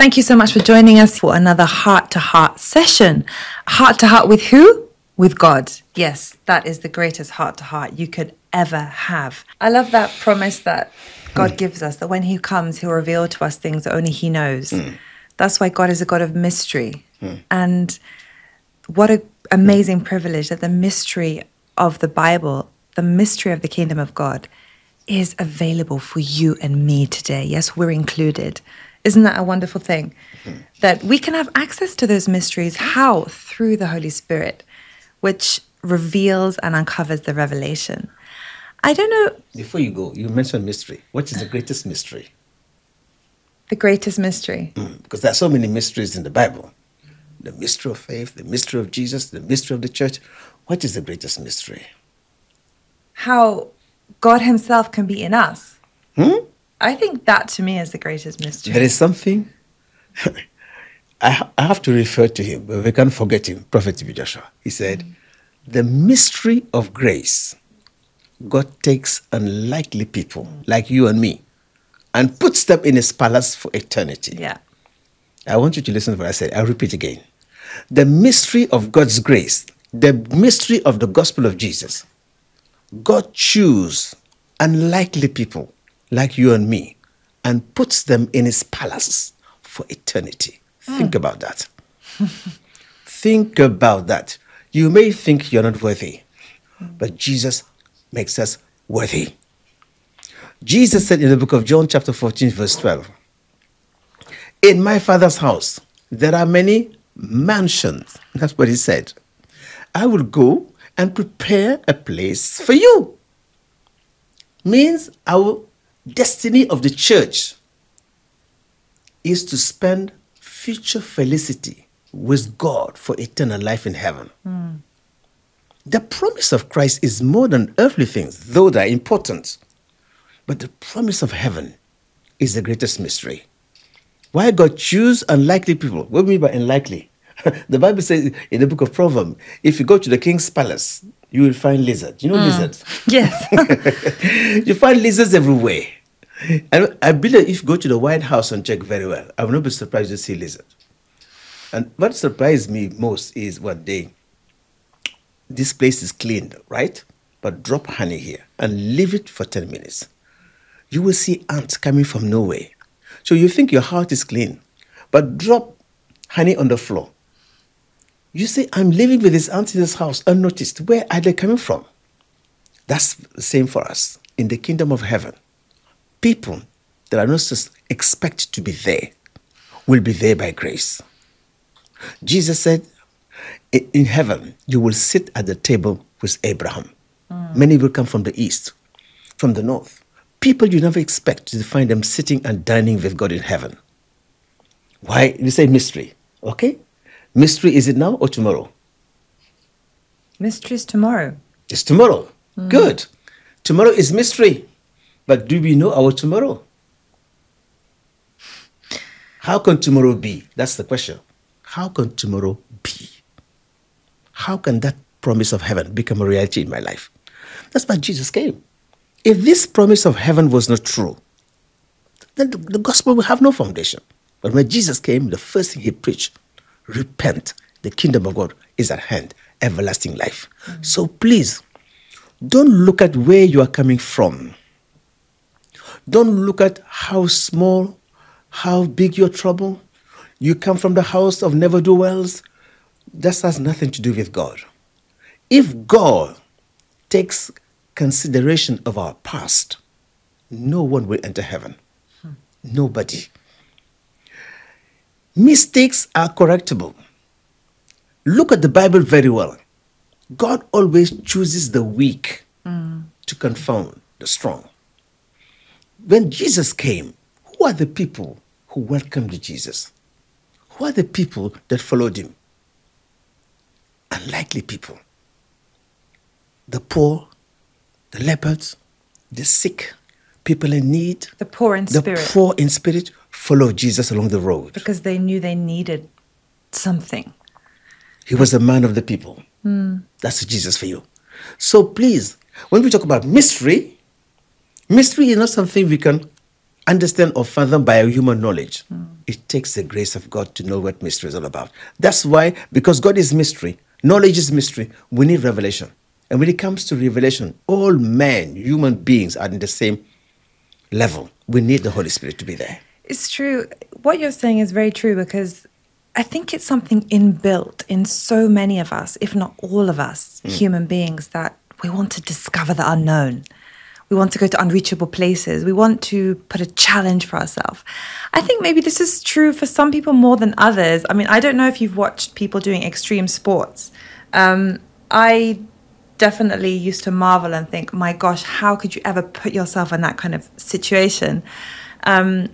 Thank you so much for joining us for another heart-to-heart session. Heart-to-heart with who? With God. Yes, that is the greatest heart-to-heart you could ever have. I love that promise that God gives us, that when he comes, he'll reveal to us things that only he knows. That's why God is a God of mystery. And what an amazing privilege that the mystery of the Bible, the mystery of the kingdom of God, is available for you and me today. Yes, we're included. Isn't that a wonderful thing? That we can have access to those mysteries. How? Through the Holy Spirit, which reveals and uncovers the revelation. I don't know. Before you go, you mentioned mystery. What is the greatest mystery? The greatest mystery? Because there are so many mysteries in the Bible. The mystery of faith, the mystery of Jesus, the mystery of the church. What is the greatest mystery? How God himself can be in us. I think that to me is the greatest mystery. There is something, I have to refer to him, but we can't forget him, Prophet T.B. Joshua. He said, the mystery of grace, God takes unlikely people like you and me and puts them in his palace for eternity. Yeah. I want you to listen to what I said. I'll repeat again. The mystery of God's grace, the mystery of the gospel of Jesus, God chooses unlikely people like you and me and puts them in his palace for eternity. Think about that. Think about that. You may think you're not worthy, but Jesus makes us worthy. Jesus said in the book of John chapter 14 verse 12, in my Father's house there are many mansions. That's what he said. I will go and prepare a place for you. Means our destiny of the church is to spend future felicity with God for eternal life in heaven. The promise of Christ is more than earthly things, though they are important. But the promise of heaven is the greatest mystery. Why God choose unlikely people? What do you mean by unlikely? The Bible says in the book of Proverbs, if you go to the king's palace, you will find lizards. You know lizards? Yes. You find lizards everywhere. And I believe if you go to the White House and check very well, I will not be surprised to see lizards. And what surprised me most is one day, this place is cleaned, right? But drop honey here and leave it for 10 minutes. You will see ants coming from nowhere. So you think your heart is clean, but drop honey on the floor. You say, I'm living with these ants in this house unnoticed. Where are they coming from? That's the same for us. In the kingdom of heaven, people that are not just expected to be there will be there by grace. Jesus said, in heaven, you will sit at the table with Abraham. Many will come from the east, from the north. People you never expect to find them sitting and dining with God in heaven. Why? You say mystery, okay? Mystery, is it now or tomorrow? Mystery is tomorrow. It's tomorrow. Good. Tomorrow is mystery. But do we know our tomorrow? How can tomorrow be? That's the question. How can tomorrow be? How can that promise of heaven become a reality in my life? That's why Jesus came. If this promise of heaven was not true, then the gospel will have no foundation. But when Jesus came, the first thing he preached, repent, the kingdom of God is at hand, everlasting life. So please, don't look at where you are coming from. Don't look at how small, how big your trouble. You come from the house of never-do-wells. That has nothing to do with God. If God takes consideration of our past, no one will enter heaven. Nobody. Mistakes are correctable. Look at the Bible very well. God always chooses the weak to confound the strong. When Jesus came, who are the people who welcomed Jesus? Who are the people that followed him? Unlikely people. The poor, the lepers, the sick, people in need. The poor in spirit. The poor in spirit followed Jesus along the road. Because they knew they needed something. He was a man of the people. That's Jesus for you. So please, when we talk about mystery, mystery is not something we can understand or fathom by our human knowledge. It takes the grace of God to know what mystery is all about. That's why, because God is mystery, knowledge is mystery, we need revelation. And when it comes to revelation, all men, human beings, are in the same level. We need the Holy Spirit to be there. It's true. What you're saying is very true, because I think it's something inbuilt in so many of us, if not all of us, human beings, that we want to discover the unknown. We want to go to unreachable places. We want to put a challenge for ourselves. I think maybe this is true for some people more than others. I mean, I don't know if you've watched people doing extreme sports. I definitely used to marvel and think, my gosh, how could you ever put yourself in that kind of situation? And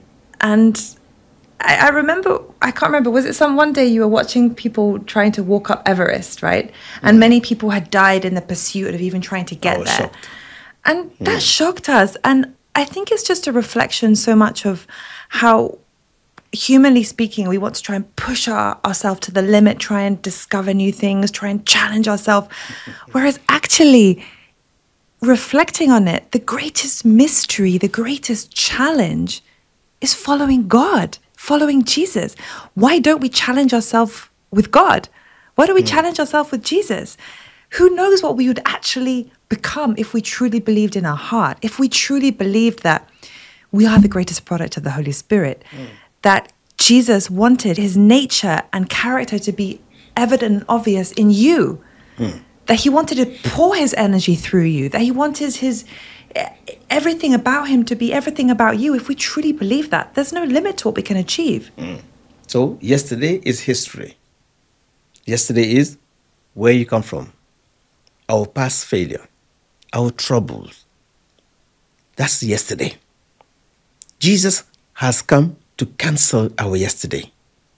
I remember, I can't remember, was it one day you were watching people trying to walk up Everest, right? And many people had died in the pursuit of even trying to get there. Shocked. And that shocked us. And I think it's just a reflection so much of how, humanly speaking, we want to try and push ourselves to the limit, try and discover new things, try and challenge ourselves. Whereas actually, reflecting on it, the greatest mystery, the greatest challenge is following God, following Jesus. Why don't we challenge ourselves with God? Why don't we challenge ourselves with Jesus? Who knows what we would actually become if we truly believed in our heart, if we truly believed that we are the greatest product of the Holy Spirit, that Jesus wanted his nature and character to be evident and obvious in you, that he wanted to pour his energy through you, that he wanted everything about him to be everything about you. If we truly believe that, there's no limit to what we can achieve. So yesterday is history. Yesterday is where you come from, our past failure, our troubles. That's yesterday. Jesus has come to cancel our yesterday.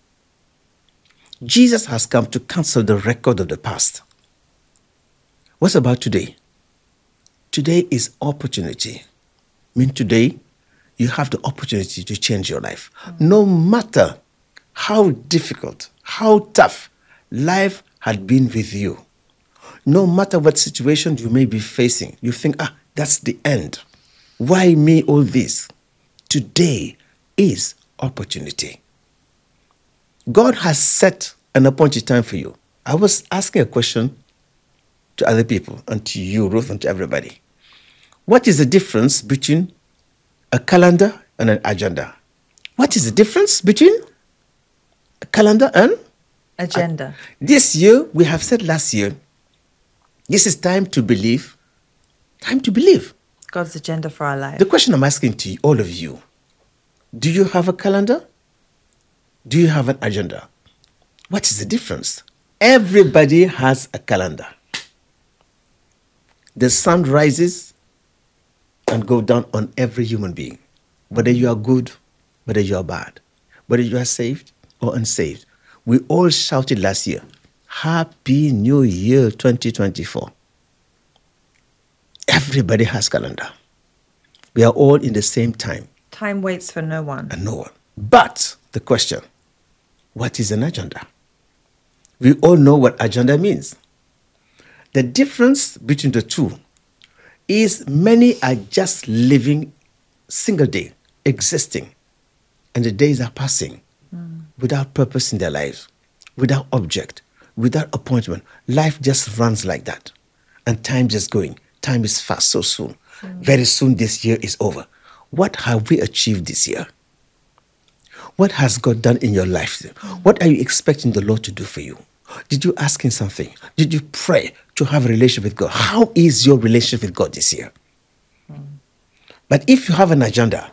Jesus has come to cancel the record of the past. What about today? Today is opportunity. I mean, today you have the opportunity to change your life. No matter how difficult, how tough life had been with you, no matter what situation you may be facing, you think, that's the end. Why me all this? Today is opportunity. God has set an appointed time for you. I was asking a question to other people, and to you, Ruth, and to everybody. What is the difference between a calendar and an agenda? What is the difference between a calendar and agenda? This year, we have said last year, this is time to believe. Time to believe. God's agenda for our life. The question I'm asking to all of you, do you have a calendar? Do you have an agenda? What is the difference? Everybody has a calendar. The sun rises and goes down on every human being. Whether you are good, whether you are bad, whether you are saved or unsaved. We all shouted last year, Happy New Year 2024. Everybody has calendar. We are all in the same time. Time waits for no one. And no one. But the question, what is an agenda? We all know what agenda means. The difference between the two is many are just living single day, existing, and the days are passing without purpose in their lives, without object, without appointment. Life just runs like that. And time just going. Time is fast so soon. Very soon this year is over. What have we achieved this year? What has God done in your life? What are you expecting the Lord to do for you? Did you ask him something? Did you pray to have a relationship with God? How is your relationship with God this year? But if you have an agenda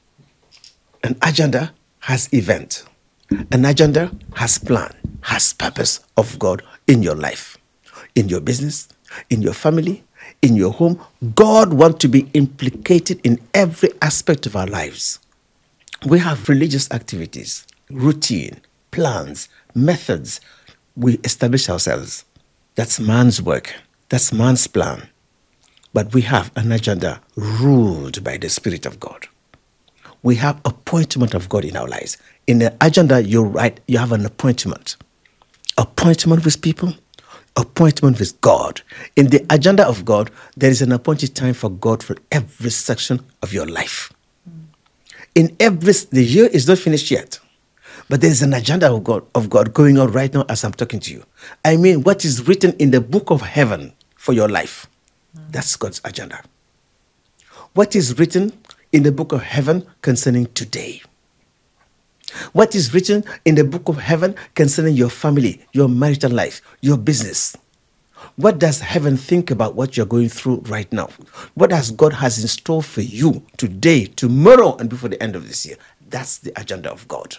has event. An agenda has plan, has purpose of God in your life, in your business, in your family, in your home. God wants to be implicated in every aspect of our lives. We have religious activities, routine, plans, methods. We establish ourselves. That's man's work. That's man's plan. But we have an agenda ruled by the Spirit of God. We have appointment of God in our lives. In the agenda, you're right, you have an appointment. Appointment with people, appointment with God. In the agenda of God, there is an appointed time for God for every section of your life. The year is not finished yet. But there's an agenda of God going on right now as I'm talking to you. I mean, what is written in the book of heaven for your life? That's God's agenda. What is written in the book of heaven concerning today? What is written in the book of heaven concerning your family, your marital life, your business? What does heaven think about what you're going through right now? What does God has in store for you today, tomorrow, and before the end of this year? That's the agenda of God.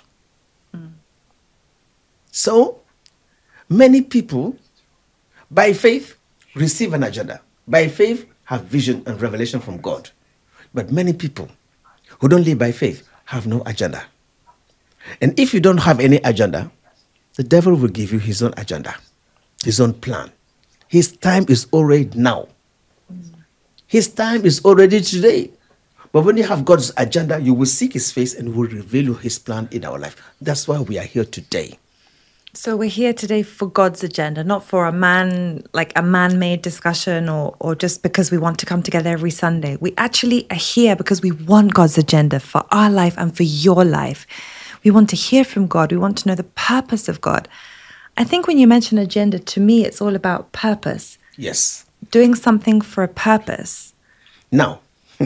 So, many people, by faith, receive an agenda. By faith, have vision and revelation from God. But many people who don't live by faith have no agenda. And if you don't have any agenda, the devil will give you his own agenda, his own plan. His time is already now. His time is already today. But when you have God's agenda, you will seek his face and will reveal you his plan in our life. That's why we are here today. So we're here today for God's agenda, not for a man-made discussion or just because we want to come together every Sunday. We actually are here because we want God's agenda for our life and for your life. We want to hear from God. We want to know the purpose of God. I think when you mention agenda, to me, it's all about purpose. Yes. Doing something for a purpose. Now,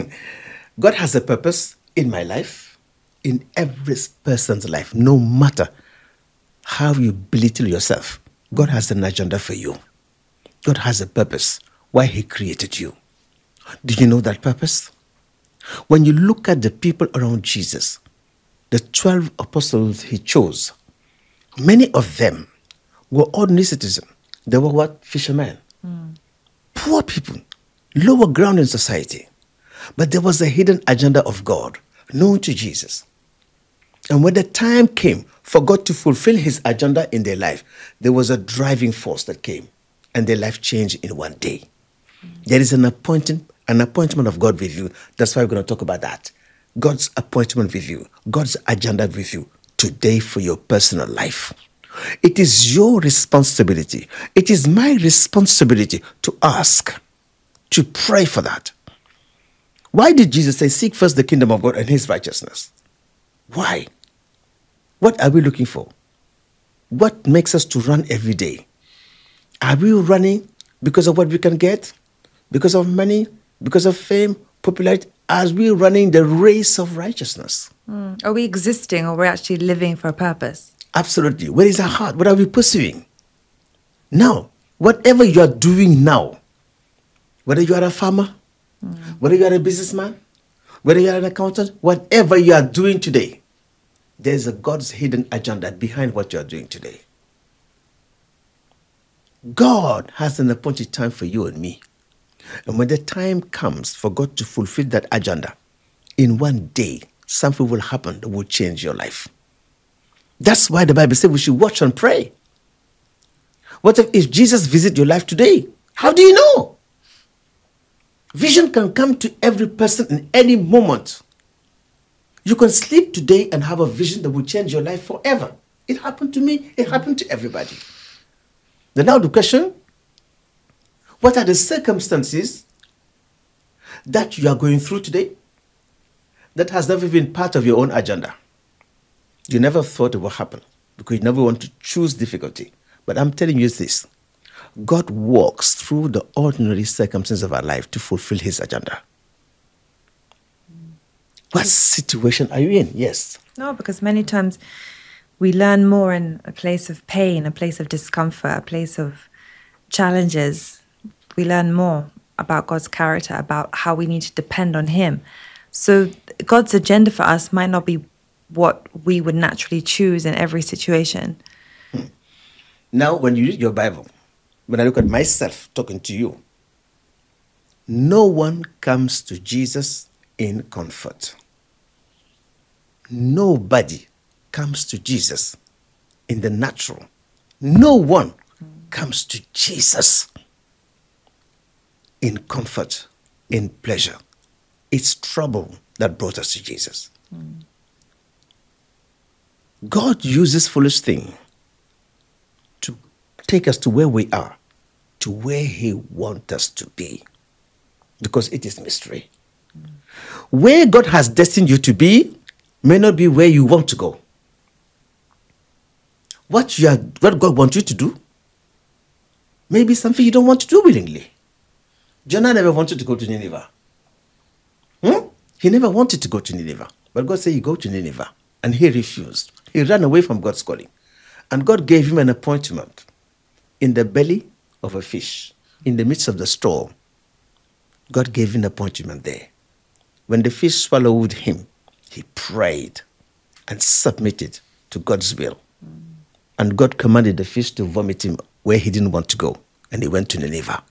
God has a purpose in my life, in every person's life, no matter how you belittle yourself. God has an agenda for you. God has a purpose why he created you. Do you know that purpose? When you look at the people around Jesus, the 12 apostles he chose, many of them were ordinary citizens. They were what? Fishermen. Poor people, lower ground in society. But there was a hidden agenda of God known to Jesus. And when the time came for God to fulfill his agenda in their life, there was a driving force that came and their life changed in one day. There is an appointment of God with you. That's why we're going to talk about that. God's appointment with you, God's agenda with you today for your personal life. It is your responsibility. It is my responsibility to ask, to pray for that. Why did Jesus say, seek first the kingdom of God and his righteousness? Why? What are we looking for? What makes us to run every day? Are we running because of what we can get? Because of money? Because of fame? Popularity? Are we running the race of righteousness? Are we existing or we're actually living for a purpose? Absolutely. Where is our heart? What are we pursuing? Now, whatever you are doing now, whether you are a farmer, whether you are a businessman, whether you are an accountant, whatever you are doing today, there's a God's hidden agenda behind what you are doing today. God has an appointed time for you and me. And when the time comes for God to fulfill that agenda, in one day, something will happen that will change your life. That's why the Bible says we should watch and pray. What if Jesus visits your life today? How do you know? Vision can come to every person in any moment. You can sleep today and have a vision that will change your life forever. It happened to me. It happened to everybody. Now the question, what are the circumstances that you are going through today that has never been part of your own agenda? You never thought it would happen because you never want to choose difficulty. But I'm telling you this, God walks through the ordinary circumstances of our life to fulfill his agenda. What situation are you in? Yes. No, because many times we learn more in a place of pain, a place of discomfort, a place of challenges. We learn more about God's character, about how we need to depend on him. So God's agenda for us might not be what we would naturally choose in every situation. Now, when you read your Bible, when I look at myself talking to you, no one comes to Jesus in comfort. Nobody comes to Jesus in the natural. No one comes to Jesus in comfort, in pleasure. It's trouble that brought us to Jesus. God uses foolish things to take us to where we are, to where he wants us to be, because it is mystery. Where God has destined you to be may not be where you want to go. what God wants you to do, maybe something you don't want to do willingly. Jonah never wanted to go to Nineveh. He never wanted to go to Nineveh. But God said, you go to Nineveh. And he refused. He ran away from God's calling. And God gave him an appointment in the belly of a fish, in the midst of the storm. God gave him an appointment there. When the fish swallowed him, he prayed and submitted to God's will. And God commanded the fish to vomit him where he didn't want to go. And he went to Nineveh.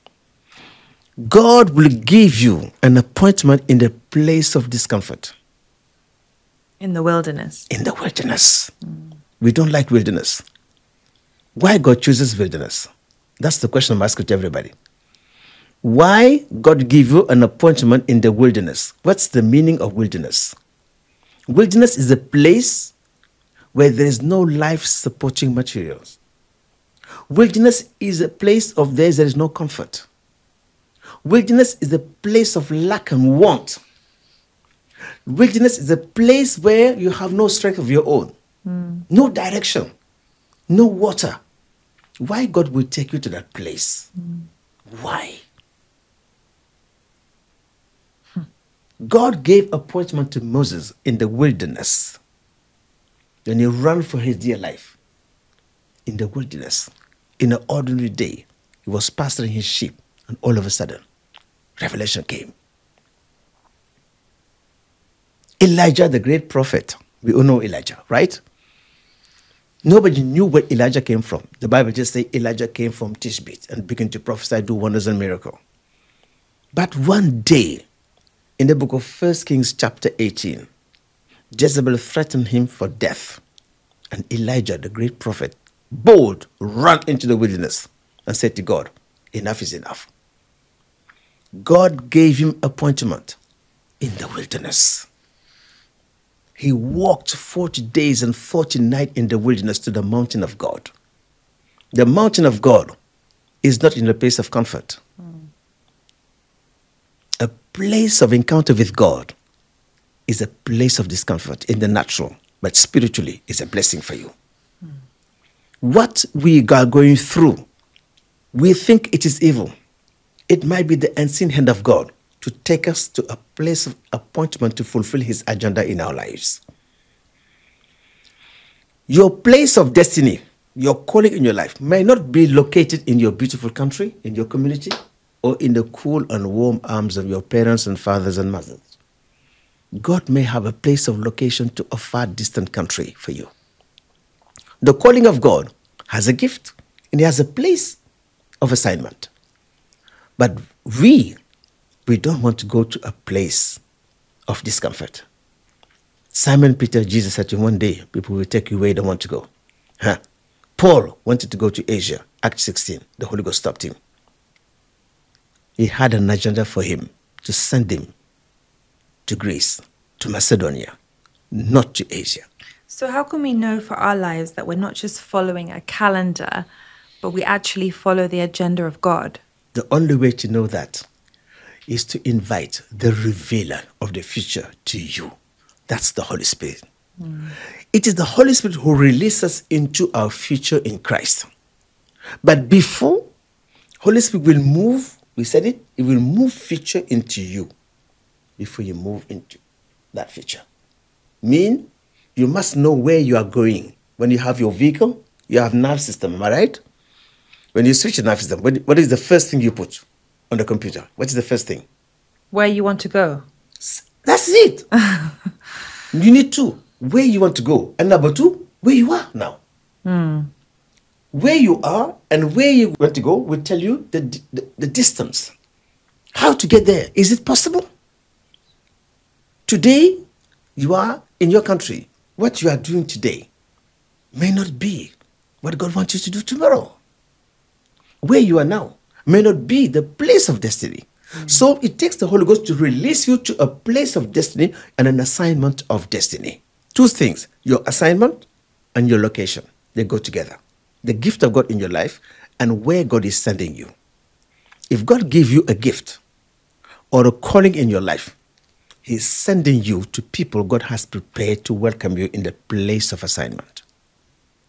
God will give you an appointment in the place of discomfort. In the wilderness. In the wilderness. We don't like wilderness. Why God chooses wilderness? That's the question I'm asking to everybody. Why God give you an appointment in the wilderness? What's the meaning of wilderness? Wilderness is a place where there is no life-supporting materials. Wilderness is a place of there is no comfort. Wilderness is a place of lack and want. Wilderness is a place where you have no strength of your own, no direction, no water. Why God will take you to that place? Why? God gave appointment to Moses in the wilderness. When he ran for his dear life in the wilderness, in an ordinary day, he was pasturing his sheep, and all of a sudden, revelation came. Elijah, the great prophet, we all know Elijah, right? Nobody knew where Elijah came from. The Bible just says Elijah came from Tishbit and began to prophesy, do wonders and miracles. But one day, in the book of 1 Kings chapter 18, Jezebel threatened him for death. And Elijah, the great prophet, bold, ran into the wilderness and said to God, enough is enough. God gave him appointment in the wilderness. He walked 40 days and 40 nights in the wilderness to the mountain of God. The mountain of God is not in a place of comfort. A place of encounter with God is a place of discomfort in the natural, but spiritually is a blessing for you. What we are going through, we think it is evil. It might be the unseen hand of God to take us to a place of appointment to fulfill his agenda in our lives. Your place of destiny, your calling in your life, may not be located in your beautiful country, in your community, or in the cool and warm arms of your parents and fathers and mothers. God may have a place of location to a far distant country for you. The calling of God has a gift, and he has a place of assignment. But we don't want to go to a place of discomfort. Simon Peter, Jesus said to him, one day, people will take you where you don't want to go. Paul wanted to go to Asia, Acts 16. The Holy Ghost stopped him. He had an agenda for him to send him to Greece, to Macedonia, not to Asia. So how can we know for our lives that we're not just following a calendar, but we actually follow the agenda of God? The only way to know that is to invite the revealer of the future to you. That's the Holy Spirit. It is the Holy Spirit who releases us into our future in Christ. But before, Holy Spirit will move, we said it will move future into you before you move into that future. Mean, you must know where you are going. When you have your vehicle, you have nerve system, am I right? When you switch the nerve system, what is the first thing you put on the computer? What is the first thing? Where you want to go. That's it. You need two, where you want to go. And number two, where you are now. Where you are and where you want to go will tell you the distance. How to get there. Is it possible? Today, you are in your country. What you are doing today may not be what God wants you to do tomorrow. Where you are now may not be the place of destiny. So it takes the Holy Ghost to release you to a place of destiny and an assignment of destiny. Two things, your assignment and your location. They go together. The gift of God in your life and where God is sending you. If God gives you a gift or a calling in your life, he's sending you to people God has prepared to welcome you in the place of assignment.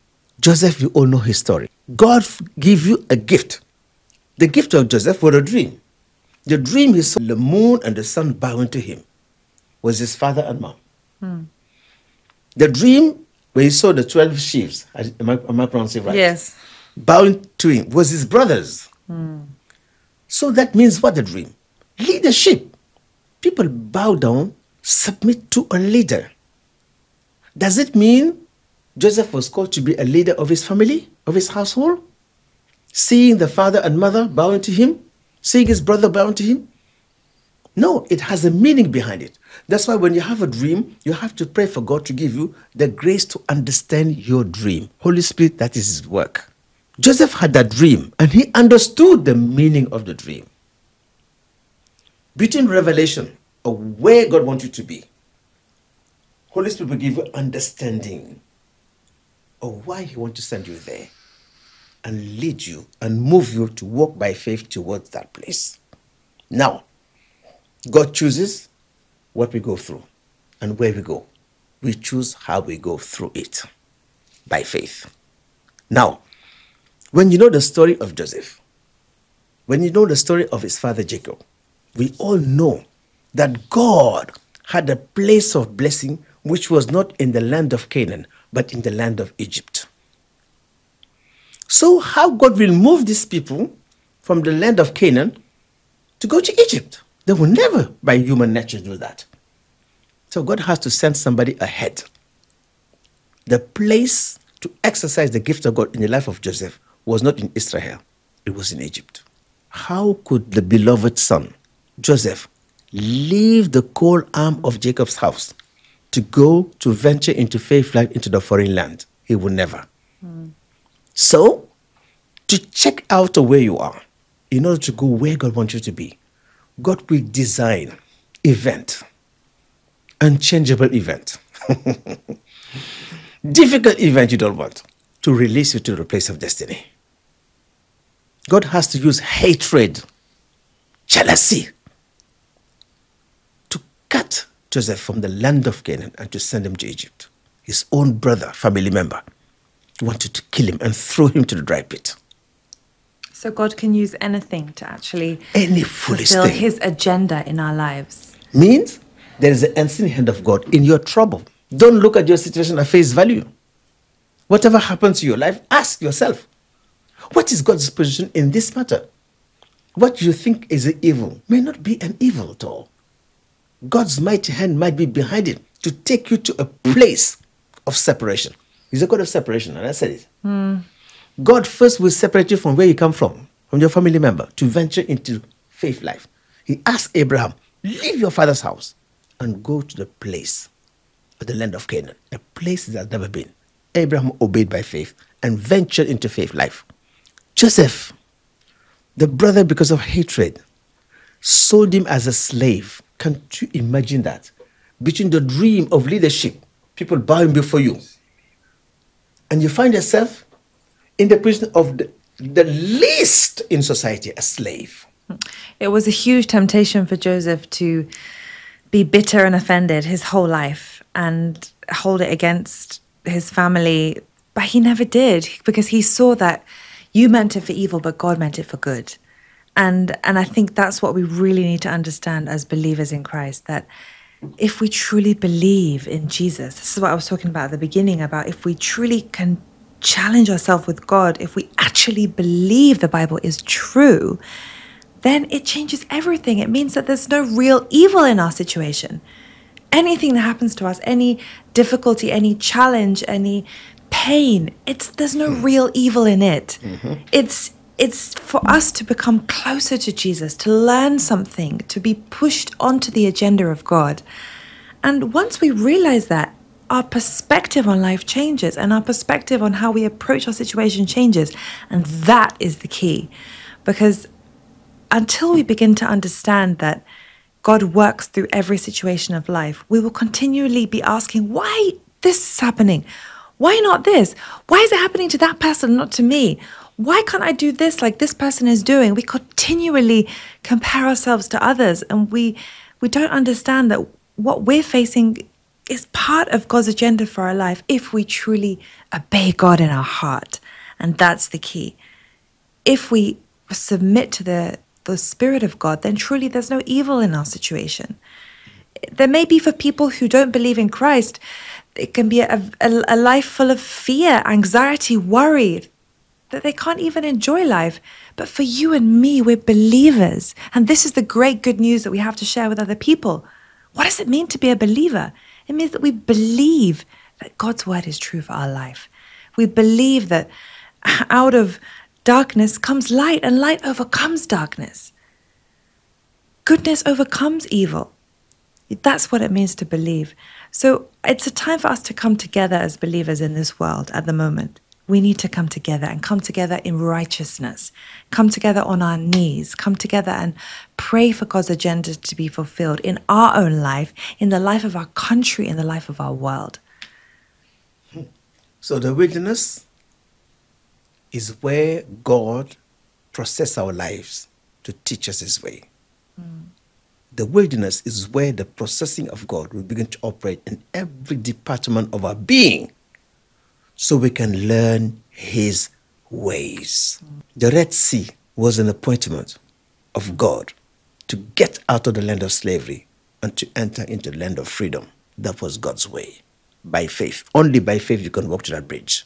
Joseph, you all know his story. God gave you a gift. The gift of Joseph was a dream. The dream he saw the moon and the sun bowing to him was his father and mom. The dream where he saw the 12 sheaves, am I pronouncing it right? Yes. Bowing to him was his brothers. So that means what the dream? Leadership. People bow down, submit to a leader. Does it mean Joseph was called to be a leader of his family, of his household? Seeing the father and mother bowing to him? Seeing his brother bowing to him? No, it has a meaning behind it. That's why when you have a dream, you have to pray for God to give you the grace to understand your dream. Holy Spirit, that is his work. Joseph had that dream and he understood the meaning of the dream. Between revelation of where God wants you to be, Holy Spirit will give you understanding of why he wants to send you there and lead you and move you to walk by faith towards that place. Now, God chooses what we go through and where we go. We choose how we go through it by faith. Now, when you know the story of Joseph, when you know the story of his father Jacob, we all know that God had a place of blessing which was not in the land of Canaan, but in the land of Egypt. So how God will move these people from the land of Canaan to go to Egypt? They will never, by human nature, do that. So God has to send somebody ahead. The place to exercise the gift of God in the life of Joseph was not in Israel. It was in Egypt. How could the beloved son, Joseph, leave the cold arm of Jacob's house to go to venture into faith life into the foreign land? He would never. So, to check out where you are, in order to go where God wants you to be, God will design event, unchangeable event, difficult event you don't want, to release you to the place of destiny. God has to use hatred, jealousy, to cut Joseph from the land of Canaan and to send him to Egypt. His own brother, family member, wanted to kill him and throw him to the dry pit. So God can use anything to actually Any foolish fulfill thing. his agenda in our lives. Means there is an unseen hand of God in your trouble. Don't look at your situation at face value. Whatever happens to your life, ask yourself, what is God's position in this matter? What you think is an evil may not be an evil at all. God's mighty hand might be behind it to take you to a place of separation. He's a God of separation, and I said it. God first will separate you from where you come from your family member, to venture into faith life. He asked Abraham, leave your father's house and go to the place of the land of Canaan, a place that has never been. Abraham obeyed by faith and ventured into faith life. Joseph, the brother, because of hatred, sold him as a slave. Can't you imagine that? Between the dream of leadership, people bowing before you, and you find yourself in the position of the least in society, a slave. It was a huge temptation for Joseph to be bitter and offended his whole life and hold it against his family. But he never did, because he saw that you meant it for evil, but God meant it for good. And I think that's what we really need to understand as believers in Christ, that if we truly believe in Jesus, this is what I was talking about at the beginning, about if we truly can challenge ourselves with God, if we actually believe the Bible is true, then it changes everything. It means that there's no real evil in our situation. Anything that happens to us, any difficulty, any challenge, any pain, there's no real evil in it. It's for us to become closer to Jesus, to learn something, to be pushed onto the agenda of God. And once we realize that, our perspective on life changes and our perspective on how we approach our situation changes. And that is the key. Because until we begin to understand that God works through every situation of life, we will continually be asking, why this is happening? Why not this? Why is it happening to that person, not to me? Why can't I do this like this person is doing? We continually compare ourselves to others, and we don't understand that what we're facing It's part of God's agenda for our life if we truly obey God in our heart. And that's the key. If we submit to the Spirit of God, then truly there's no evil in our situation. There may be for people who don't believe in Christ, it can be a life full of fear, anxiety, worry, that they can't even enjoy life. But for you and me, we're believers. And this is the great good news that we have to share with other people. What does it mean to be a believer? It means that we believe that God's word is true for our life. We believe that out of darkness comes light, and light overcomes darkness. Goodness overcomes evil. That's what it means to believe. So it's a time for us to come together as believers in this world at the moment. We need to come together and come together in righteousness, come together on our knees, come together and pray for God's agenda to be fulfilled in our own life, in the life of our country, in the life of our world. So the wilderness is where God processes our lives to teach us his way. The wilderness is where the processing of God will begin to operate in every department of our being, so we can learn his ways. The Red Sea was an appointment of God to get out of the land of slavery and to enter into the land of freedom. That was God's way, by faith. Only by faith you can walk to that bridge.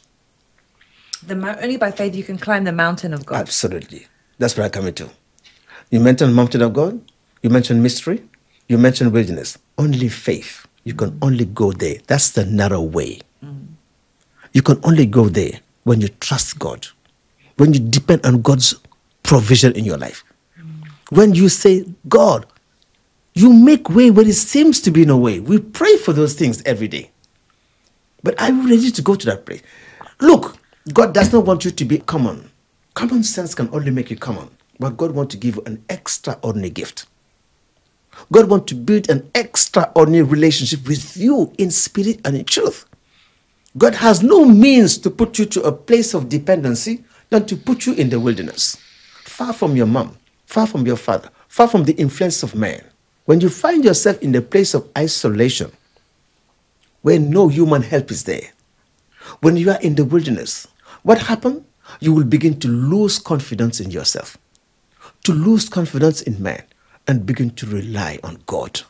Only by faith you can climb the mountain of God. Absolutely. That's what I'm coming to. You mentioned mountain of God, you mentioned mystery, you mentioned wilderness. Only faith. You can only go there. That's the narrow way. You can only go there when you trust God, when you depend on God's provision in your life. When you say, God, you make way where it seems to be no way. We pray for those things every day. But are you ready to go to that place? Look, God does not want you to be common. Common sense can only make you common. But God wants to give you an extraordinary gift. God wants to build an extraordinary relationship with you in spirit and in truth. God has no means to put you to a place of dependency than to put you in the wilderness, far from your mom, far from your father, far from the influence of man. When you find yourself in the place of isolation, where no human help is there, when you are in the wilderness, what happens? You will begin to lose confidence in yourself, to lose confidence in man, and begin to rely on God.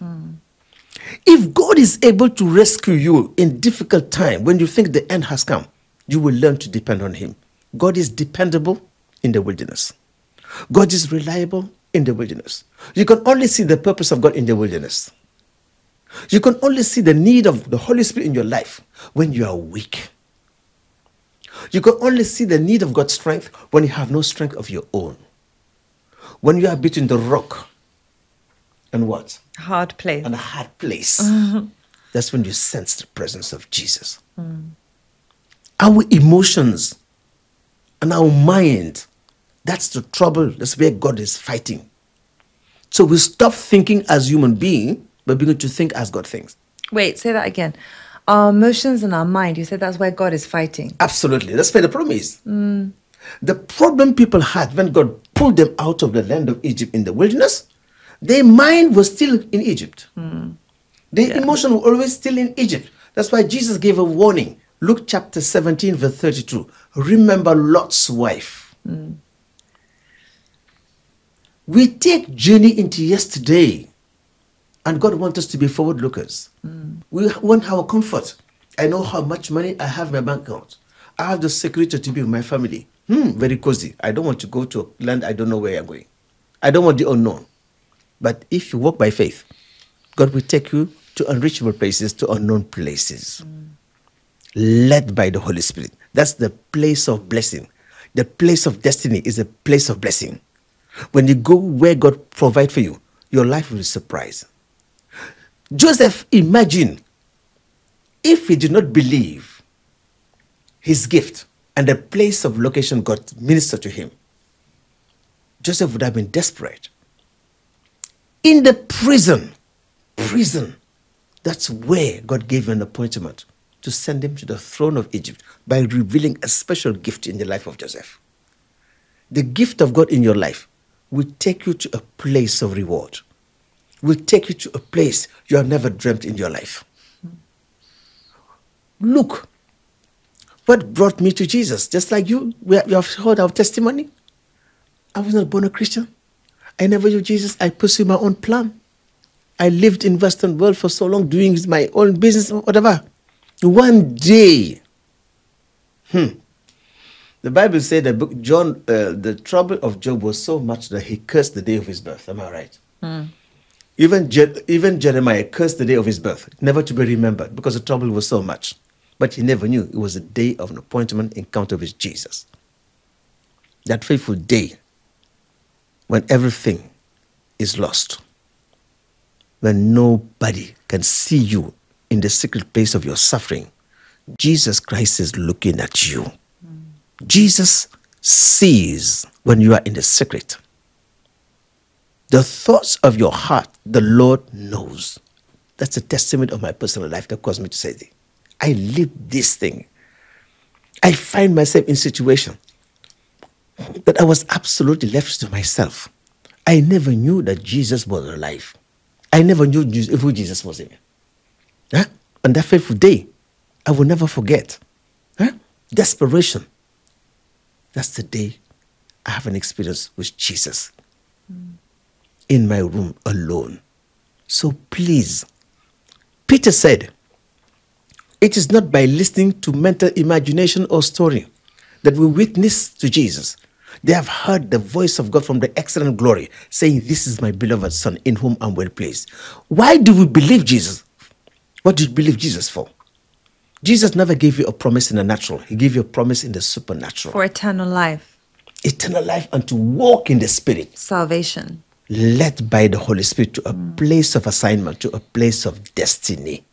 If God is able to rescue you in difficult time, when you think the end has come, you will learn to depend on him. God is dependable in the wilderness. God is reliable in the wilderness. You can only see the purpose of God in the wilderness. You can only see the need of the Holy Spirit in your life when you are weak. You can only see the need of God's strength when you have no strength of your own. When you are between the rock and what? Hard place. And a hard place. That's when you sense the presence of Jesus. Our emotions and our mind, that's the trouble. That's where God is fighting. So we stop thinking as human beings, but begin to think as God thinks. Wait, say that again. Our emotions and our mind, you said that's where God is fighting. Absolutely. That's where the problem is. The problem people had when God pulled them out of the land of Egypt in the wilderness, their mind was still in Egypt. Their emotion was always still in Egypt. That's why Jesus gave a warning. Luke chapter 17, verse 32. Remember Lot's wife. We take journey into yesterday, and God wants us to be forward lookers. We want our comfort. I know how much money I have in my bank account. I have the security to be with my family. Very cozy. I don't want to go to a land I don't know where I'm going. I don't want the unknown. But if you walk by faith, God will take you to unreachable places, to unknown places. Led by the Holy Spirit. That's the place of blessing. The place of destiny is a place of blessing. When you go where God provides for you, your life will be surprised. Joseph, imagine if he did not believe his gift and the place of location God ministered to him. Joseph would have been desperate. In the prison, that's where God gave him an appointment to send him to the throne of Egypt by revealing a special gift in the life of Joseph. The gift of God in your life will take you to a place of reward, will take you to a place you have never dreamt in your life. look what brought me to Jesus. Just like you have heard our testimony. I was not born a Christian. I never knew Jesus. I pursued my own plan. I lived in Western world for so long, doing my own business, whatever. One day, the Bible said that the trouble of Job was so much that he cursed the day of his birth. Am I right? Even Jeremiah cursed the day of his birth, never to be remembered, because the trouble was so much. But he never knew it was a day of an appointment encounter with Jesus. That fateful day when everything is lost, when nobody can see you in the secret place of your suffering, Jesus Christ is looking at you. Jesus sees when you are in the secret. The thoughts of your heart, the Lord knows. That's a testament of my personal life that caused me to say this. I live this thing. I find myself in situation that I was absolutely left to myself. I never knew that Jesus was alive. I never knew who Jesus was in. Huh? On that fateful day, I will never forget. Huh? Desperation. That's the day I have an experience with Jesus. In my room alone. So please, Peter said, it is not by listening to mental imagination or story that we witness to Jesus. They have heard the voice of God from the excellent glory, saying, this is my beloved Son, in whom I'm well pleased. Why do we believe Jesus? What do you believe Jesus for? Jesus never gave you a promise in the natural. He gave you a promise in the supernatural. For eternal life. Eternal life and to walk in the Spirit. Salvation. Led by the Holy Spirit to a place of assignment, to a place of destiny.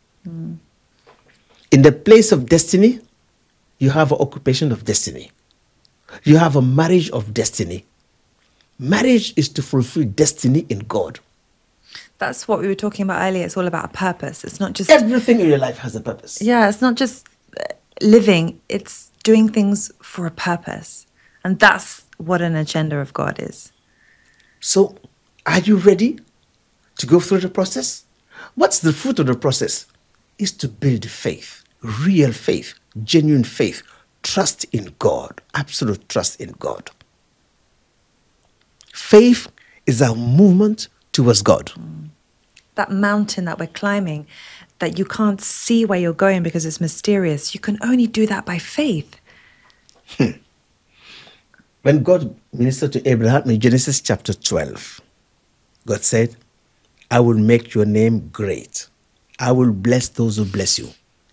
In the place of destiny, you have an occupation of destiny. You have a marriage of destiny. Marriage is to fulfill destiny in God. That's what we were talking about earlier. It's all about a purpose. It's not just... Everything in your life has a purpose. Yeah, it's not just living. It's doing things for a purpose. And that's what an agenda of God is. So, are you ready to go through the process? What's the fruit of the process? Is to build faith, real faith, genuine faith, trust in God, absolute trust in God. Faith is our movement towards God. That mountain that we're climbing, that you can't see where you're going because it's mysterious, you can only do that by faith. When God ministered to Abraham in Genesis chapter 12, God said, I will make your name great. I will bless those who bless you.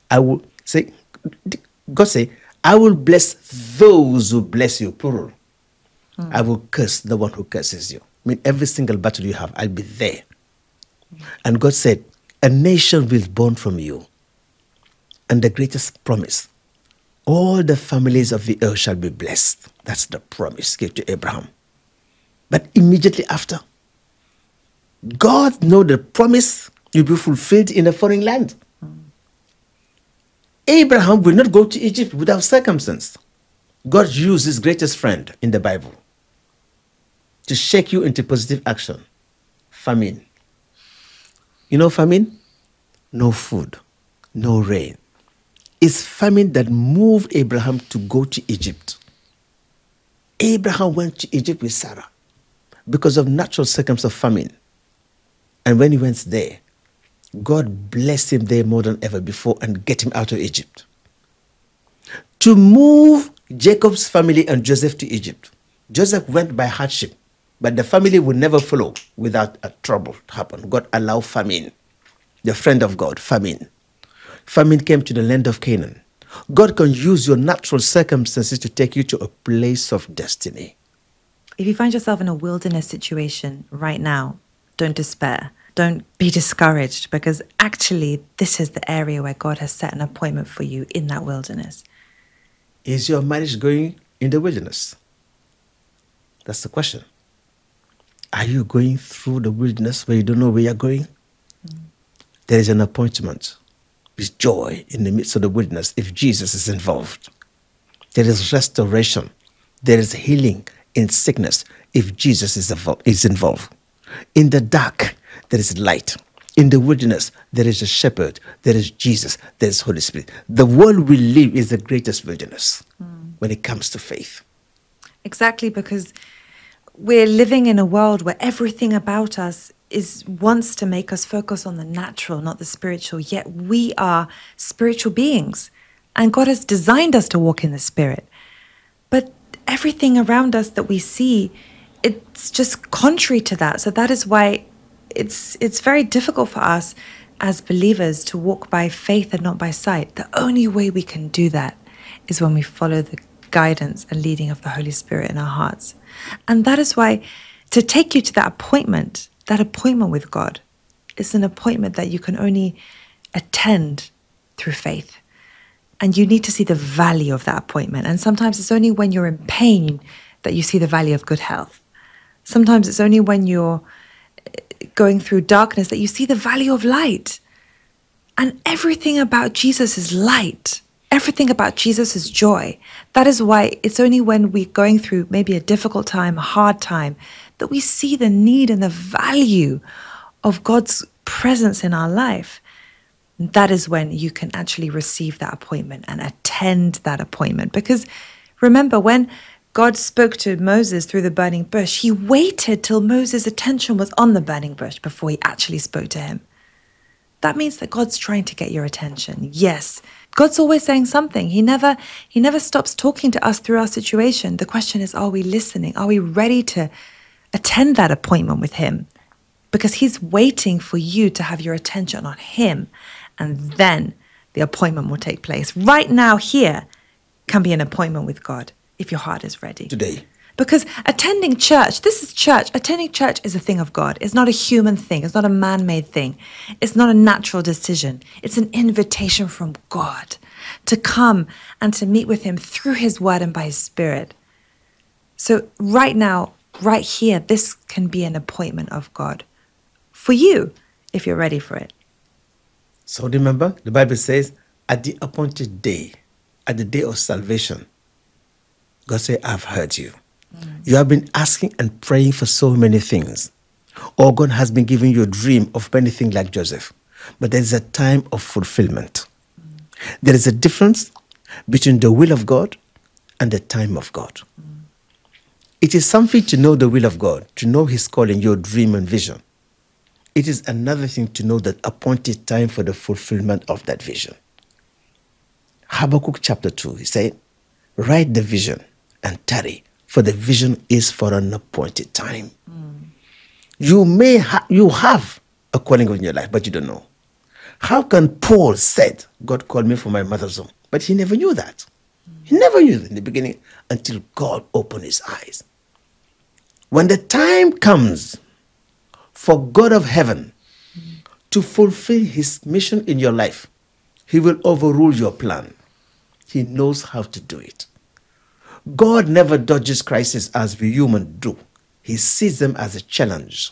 God say, I will bless those who bless you, plural. I will curse the one who curses you. I mean, every single battle you have, I'll be there. And God said, a nation will be born from you. And the greatest promise, all the families of the earth shall be blessed. That's the promise given to Abraham. But immediately after, God knows the promise will be fulfilled in a foreign land. Abraham will not go to Egypt without circumstance. God used his greatest friend in the Bible to shake you into positive action. Famine. You know famine? No food, no rain. It's famine that moved Abraham to go to Egypt. Abraham went to Egypt with Sarah because of natural circumstances of famine. And when he went there, God blessed him there more than ever before and get him out of Egypt. To move Jacob's family and Joseph to Egypt. Joseph went by hardship, but the family would never follow without a trouble happen. God allowed famine. The friend of God, famine. Famine came to the land of Canaan. God can use your natural circumstances to take you to a place of destiny. If you find yourself in a wilderness situation right now, don't despair. Don't be discouraged, because actually this is the area where God has set an appointment for you in that wilderness. Is your marriage going in the wilderness? That's the question. Are you going through the wilderness where you don't know where you're going? There is an appointment with joy in the midst of the wilderness if Jesus is involved. There is restoration. There is healing in sickness if Jesus is involved. In the dark, there is light. In the wilderness, there is a shepherd, there is Jesus, there is Holy Spirit. The world we live is the greatest wilderness when it comes to faith. Exactly, because we're living in a world where everything about us wants to make us focus on the natural, not the spiritual. Yet we are spiritual beings, and God has designed us to walk in the Spirit. But everything around us that we see, it's just contrary to that. So that is why it's very difficult for us as believers to walk by faith and not by sight. The only way we can do that is when we follow the guidance and leading of the Holy Spirit in our hearts. And that is why, to take you to that appointment with God, is an appointment that you can only attend through faith. And you need to see the value of that appointment. And sometimes it's only when you're in pain that you see the value of good health. Sometimes it's only when you're going through darkness that you see the value of light. And everything about Jesus is light. Everything about Jesus is joy. That is why it's only when we're going through maybe a difficult time, a hard time, that we see the need and the value of God's presence in our life. That is when you can actually receive that appointment and attend that appointment. Because remember, when God spoke to Moses through the burning bush, he waited till Moses' attention was on the burning bush before he actually spoke to him. That means that God's trying to get your attention. Yes, God's always saying something. He never stops talking to us through our situation. The question is, are we listening? Are we ready to attend that appointment with him? Because he's waiting for you to have your attention on him, and then the appointment will take place. Right now, here can be an appointment with God if your heart is ready. Today. Because attending church, this is church. Attending church is a thing of God. It's not a human thing. It's not a man-made thing. It's not a natural decision. It's an invitation from God to come and to meet with him through his word and by his Spirit. So right now, right here, this can be an appointment of God for you if you're ready for it. So remember, the Bible says, at the appointed day, at the day of salvation, God said, I've heard you. You have been asking and praying for so many things. Or God has been giving you a dream of many things like Joseph. But there is a time of fulfillment. There is a difference between the will of God and the time of God. It is something to know the will of God, to know his calling, your dream and vision. It is another thing to know that appointed time for the fulfillment of that vision. Habakkuk chapter 2, he said, write the vision and tarry, for the vision is for an appointed time. You have a calling on your life, but you don't know. How can Paul said, God called me from my mother's womb? But he never knew that. He never knew that in the beginning until God opened his eyes. When the time comes for God of heaven to fulfill his mission in your life, he will overrule your plan. He knows how to do it. God never dodges crisis as we humans do. He sees them as a challenge.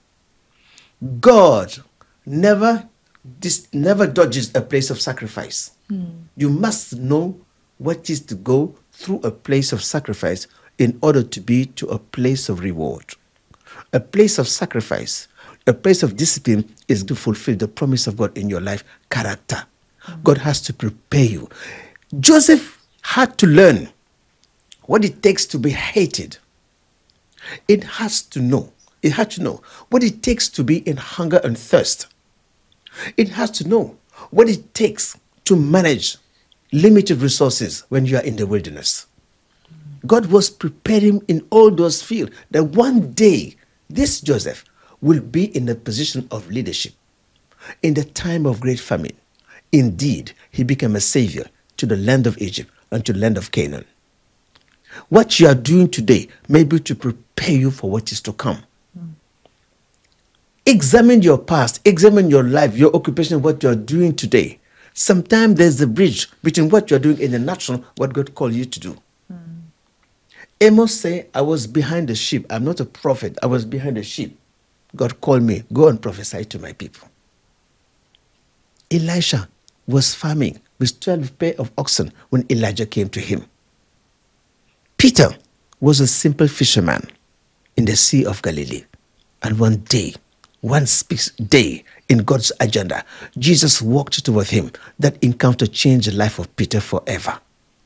God never dodges a place of sacrifice. You must know what it is to go through a place of sacrifice in order to be to a place of reward. A place of sacrifice, a place of discipline is to fulfill the promise of God in your life, character. God has to prepare you. Joseph had to learn what it takes to be hated. It had to know what it takes to be in hunger and thirst. It has to know what it takes to manage limited resources when you are in the wilderness. God was preparing in all those fields that one day this Joseph will be in a position of leadership. In the time of great famine, indeed, he became a savior to the land of Egypt and to the land of Canaan. What you are doing today may be to prepare you for what is to come. Examine your past, examine your life, your occupation, what you are doing today. Sometimes there's a bridge between what you are doing in the natural, what God called you to do. Amos said, I was behind the sheep. I'm not a prophet. I was behind the sheep. God called me, go and prophesy to my people. Elisha was farming with 12 pair of oxen when Elijah came to him. Peter was a simple fisherman in the Sea of Galilee. And one day, one speaks day in God's agenda. Jesus walked towards him. That encounter changed the life of Peter forever.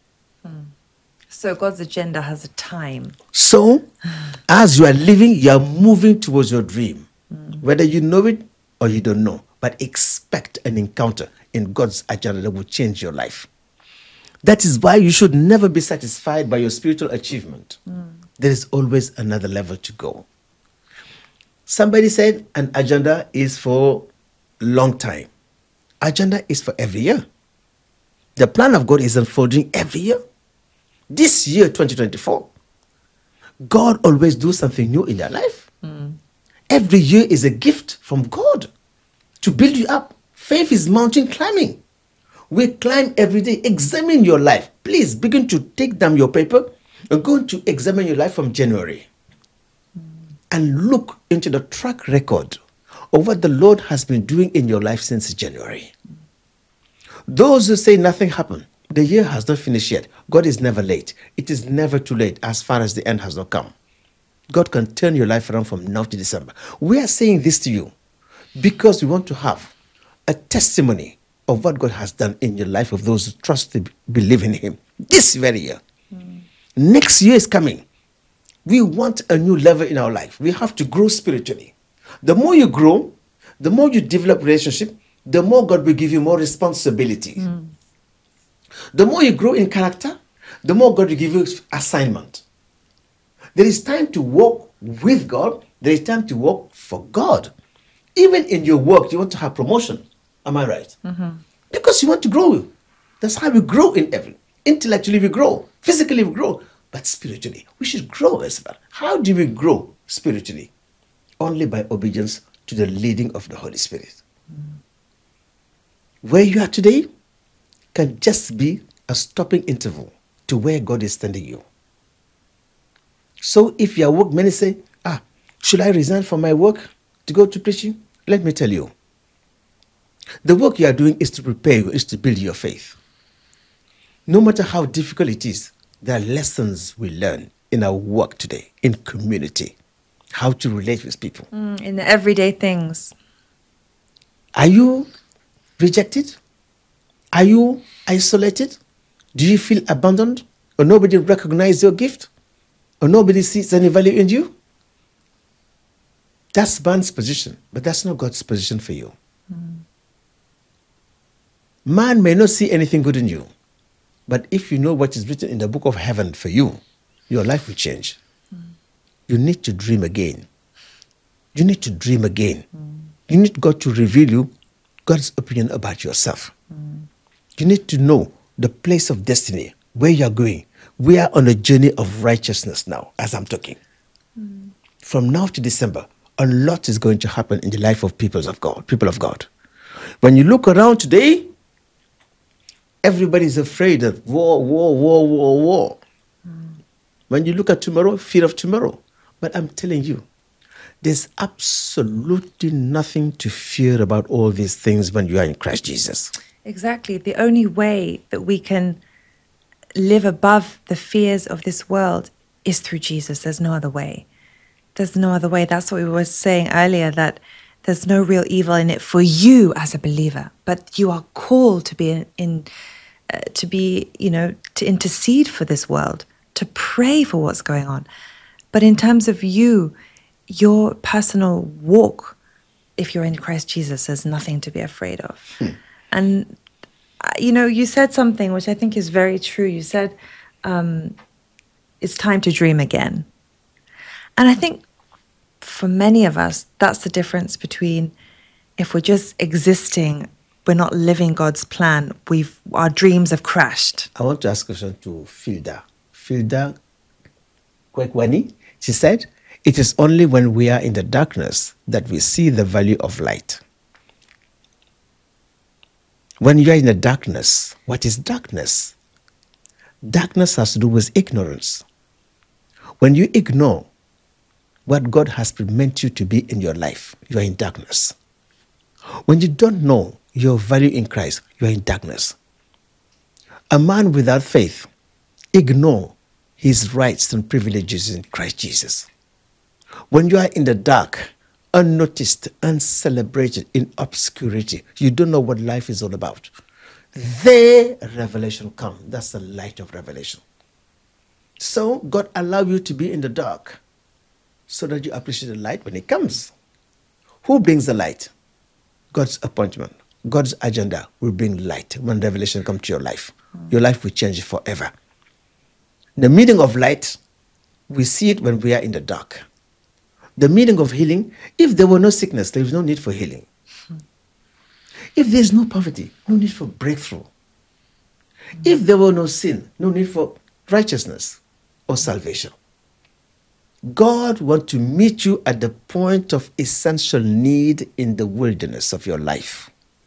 So God's agenda has a time. So, as you are living, you are moving towards your dream. Whether you know it or you don't know, but expect an encounter in God's agenda that will change your life. That is why you should never be satisfied by your spiritual achievement. There is always another level to go. Somebody said an agenda is for long time. Agenda is for every year. The plan of God is unfolding every year. This year, 2024, God always do something new in your life. Every year is a gift from God to build you up. Faith is mountain climbing. We climb every day. Examine your life. Please begin to take down your paper. You're going to examine your life from January and look into the track record of what the Lord has been doing in your life since January. Those who say nothing happened, the year has not finished yet. God is never late. It is never too late as far as the end has not come. God can turn your life around from now to December. We are saying this to you because we want to have a testimony of what God has done in your life of those who trust and believe in Him this very year. Next year is coming. We want a new level in our life. We have to grow spiritually. The more you grow, the more you develop relationship, the more God will give you more responsibility. The more you grow in character, the more God will give you assignment. There is time to walk with God. There is time to work for God. Even in your work, you want to have promotion. Am I right? Because you want to grow. That's how we grow in everything. Intellectually we grow. Physically we grow. But spiritually, we should grow as well. How do we grow spiritually? Only by obedience to the leading of the Holy Spirit. Where you are today can just be a stopping interval to where God is sending you. So if you are work, many say, should I resign from my work to go to preaching? Let me tell you, the work you are doing is to prepare you, is to build your faith. No matter how difficult it is, there are lessons we learn in our work today, in community, how to relate with people. In the everyday things. Are you rejected? Are you isolated? Do you feel abandoned? Or nobody recognizes your gift? Or nobody sees any value in you? That's man's position, but that's not God's position for you. Man may not see anything good in you, but if you know what is written in the book of heaven for you, your life will change. You need to dream again. You need to dream again. You need God to reveal you God's opinion about yourself. You need to know the place of destiny, where you are going. We are on a journey of righteousness now, as I'm talking. From now to December, a lot is going to happen in the life of people of God. When you look around today, everybody's afraid of war. When you look at tomorrow, fear of tomorrow. But I'm telling you, there's absolutely nothing to fear about all these things when you are in Christ Jesus. Exactly. The only way that we can live above the fears of this world is through Jesus. There's no other way. There's no other way. That's what we were saying earlier, that there's no real evil in it for you as a believer, but you are called to be to intercede for this world, to pray for what's going on. But in terms of you, your personal walk, if you're in Christ Jesus, there's nothing to be afraid of. And, you said something which I think is very true. You said, it's time to dream again. And I think for many of us, that's the difference between if we're just existing, we're not living God's plan, our dreams have crashed. I want to ask a question to Filda. Filda Kwekwani, she said, it is only when we are in the darkness that we see the value of light. When you are in the darkness, what is darkness? Darkness has to do with ignorance. When you ignore what God has meant you to be in your life, you are in darkness. When you don't know your value in Christ, you are in darkness. A man without faith ignores his rights and privileges in Christ Jesus. When you are in the dark, unnoticed, uncelebrated, in obscurity. You don't know what life is all about. There, revelation comes. That's the light of revelation. So God allows you to be in the dark so that you appreciate the light when it comes. Who brings the light? God's appointment. God's agenda will bring light when revelation comes to your life. Your life will change forever. The meaning of light, we see it when we are in the dark. The meaning of healing, if there were no sickness, there is no need for healing. If there is no poverty, no need for breakthrough. If there were no sin, no need for righteousness or salvation. God wants to meet you at the point of essential need in the wilderness of your life.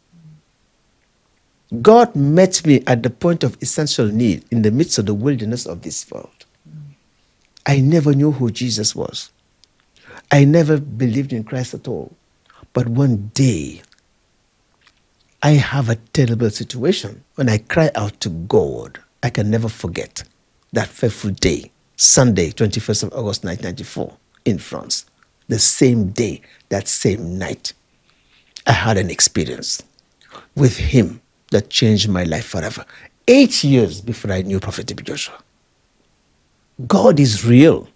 God met me at the point of essential need in the midst of the wilderness of this world. I never knew who Jesus was. I never believed in Christ at all. But one day, I have a terrible situation. When I cry out to God, I can never forget that fateful day, Sunday, 21st of August, 1994, in France. The same day, that same night, I had an experience with him that changed my life forever. 8 years before I knew Prophet T.B. Joshua. God is real.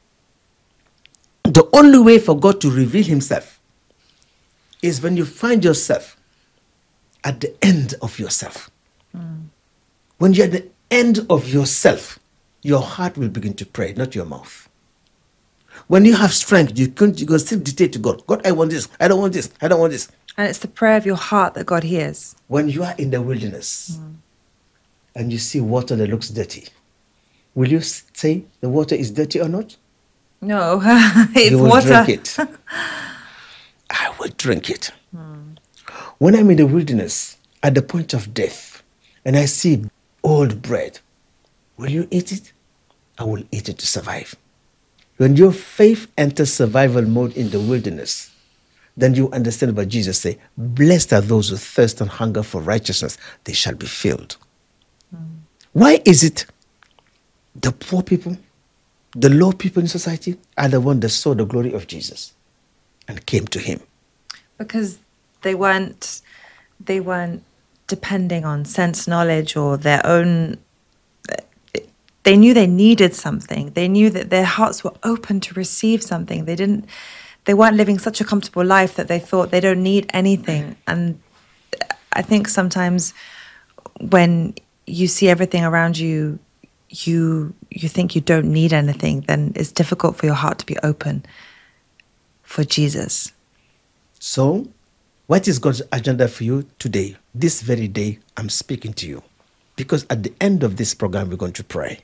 The only way for God to reveal himself is when you find yourself at the end of yourself. When you're at the end of yourself, your heart will begin to pray, not your mouth. When you have strength, you can still dictate to God. God, I want this. I don't want this. I don't want this. And it's the prayer of your heart that God hears. When you are in the wilderness and you see water that looks dirty, will you say the water is dirty or not? No, it's you will water. drink it. I will drink it. When I'm in the wilderness, at the point of death, and I see old bread, will you eat it? I will eat it to survive. When your faith enters survival mode in the wilderness, then you understand what Jesus said. Blessed are those who thirst and hunger for righteousness. They shall be filled. Why is it the poor people, the low people in society are the ones that saw the glory of Jesus and came to him? Because they weren't depending on sense knowledge or their own. They knew they needed something. They knew that their hearts were open to receive something. They weren't living such a comfortable life that they thought they don't need anything. And I think sometimes when you see everything around you, you think you don't need anything, then it's difficult for your heart to be open for Jesus. So, what is God's agenda for you today? This very day, I'm speaking to you. Because at the end of this program, we're going to pray.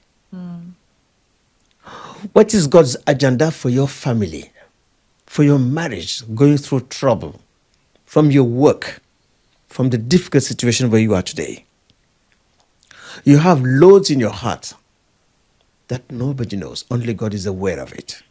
What is God's agenda for your family, for your marriage, going through trouble, from your work, from the difficult situation where you are today? You have loads in your heart that nobody knows. Only God is aware of it.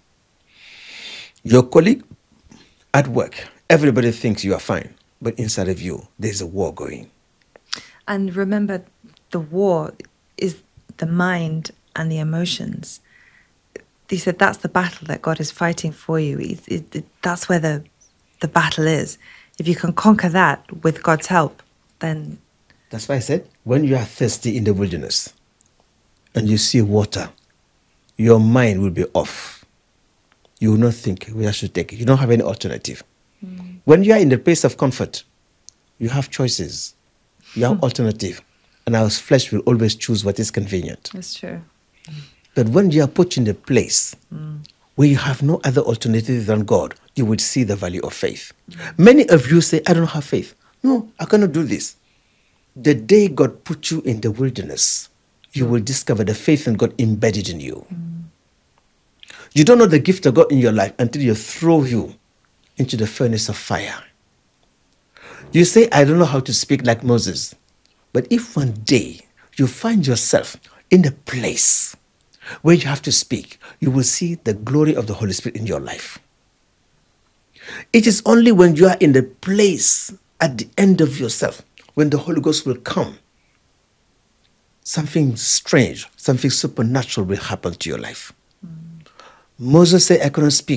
Your colleague at work, everybody thinks you are fine, but inside of you, there's a war going. And remember, the war is the mind and the emotions. He said that's the battle that God is fighting for you. That's where the battle is. If you can conquer that with God's help, then... That's why I said, when you are thirsty in the wilderness and you see water, your mind will be off. You will not think, we should take it. You don't have any alternative. When you are in the place of comfort, you have choices. You have alternative. And our flesh will always choose what is convenient. That's true. But when you are put in the place where you have no other alternative than God, you would see the value of faith. Many of you say, I don't have faith. No, I cannot do this. The day God put you in the wilderness, you will discover the faith in God embedded in you. You don't know the gift of God in your life until you throw you into the furnace of fire. You say, I don't know how to speak like Moses. But if one day you find yourself in a place where you have to speak, you will see the glory of the Holy Spirit in your life. It is only when you are in the place at the end of yourself, when the Holy Ghost will come, something strange, something supernatural will happen to your life. Moses said, I couldn't speak.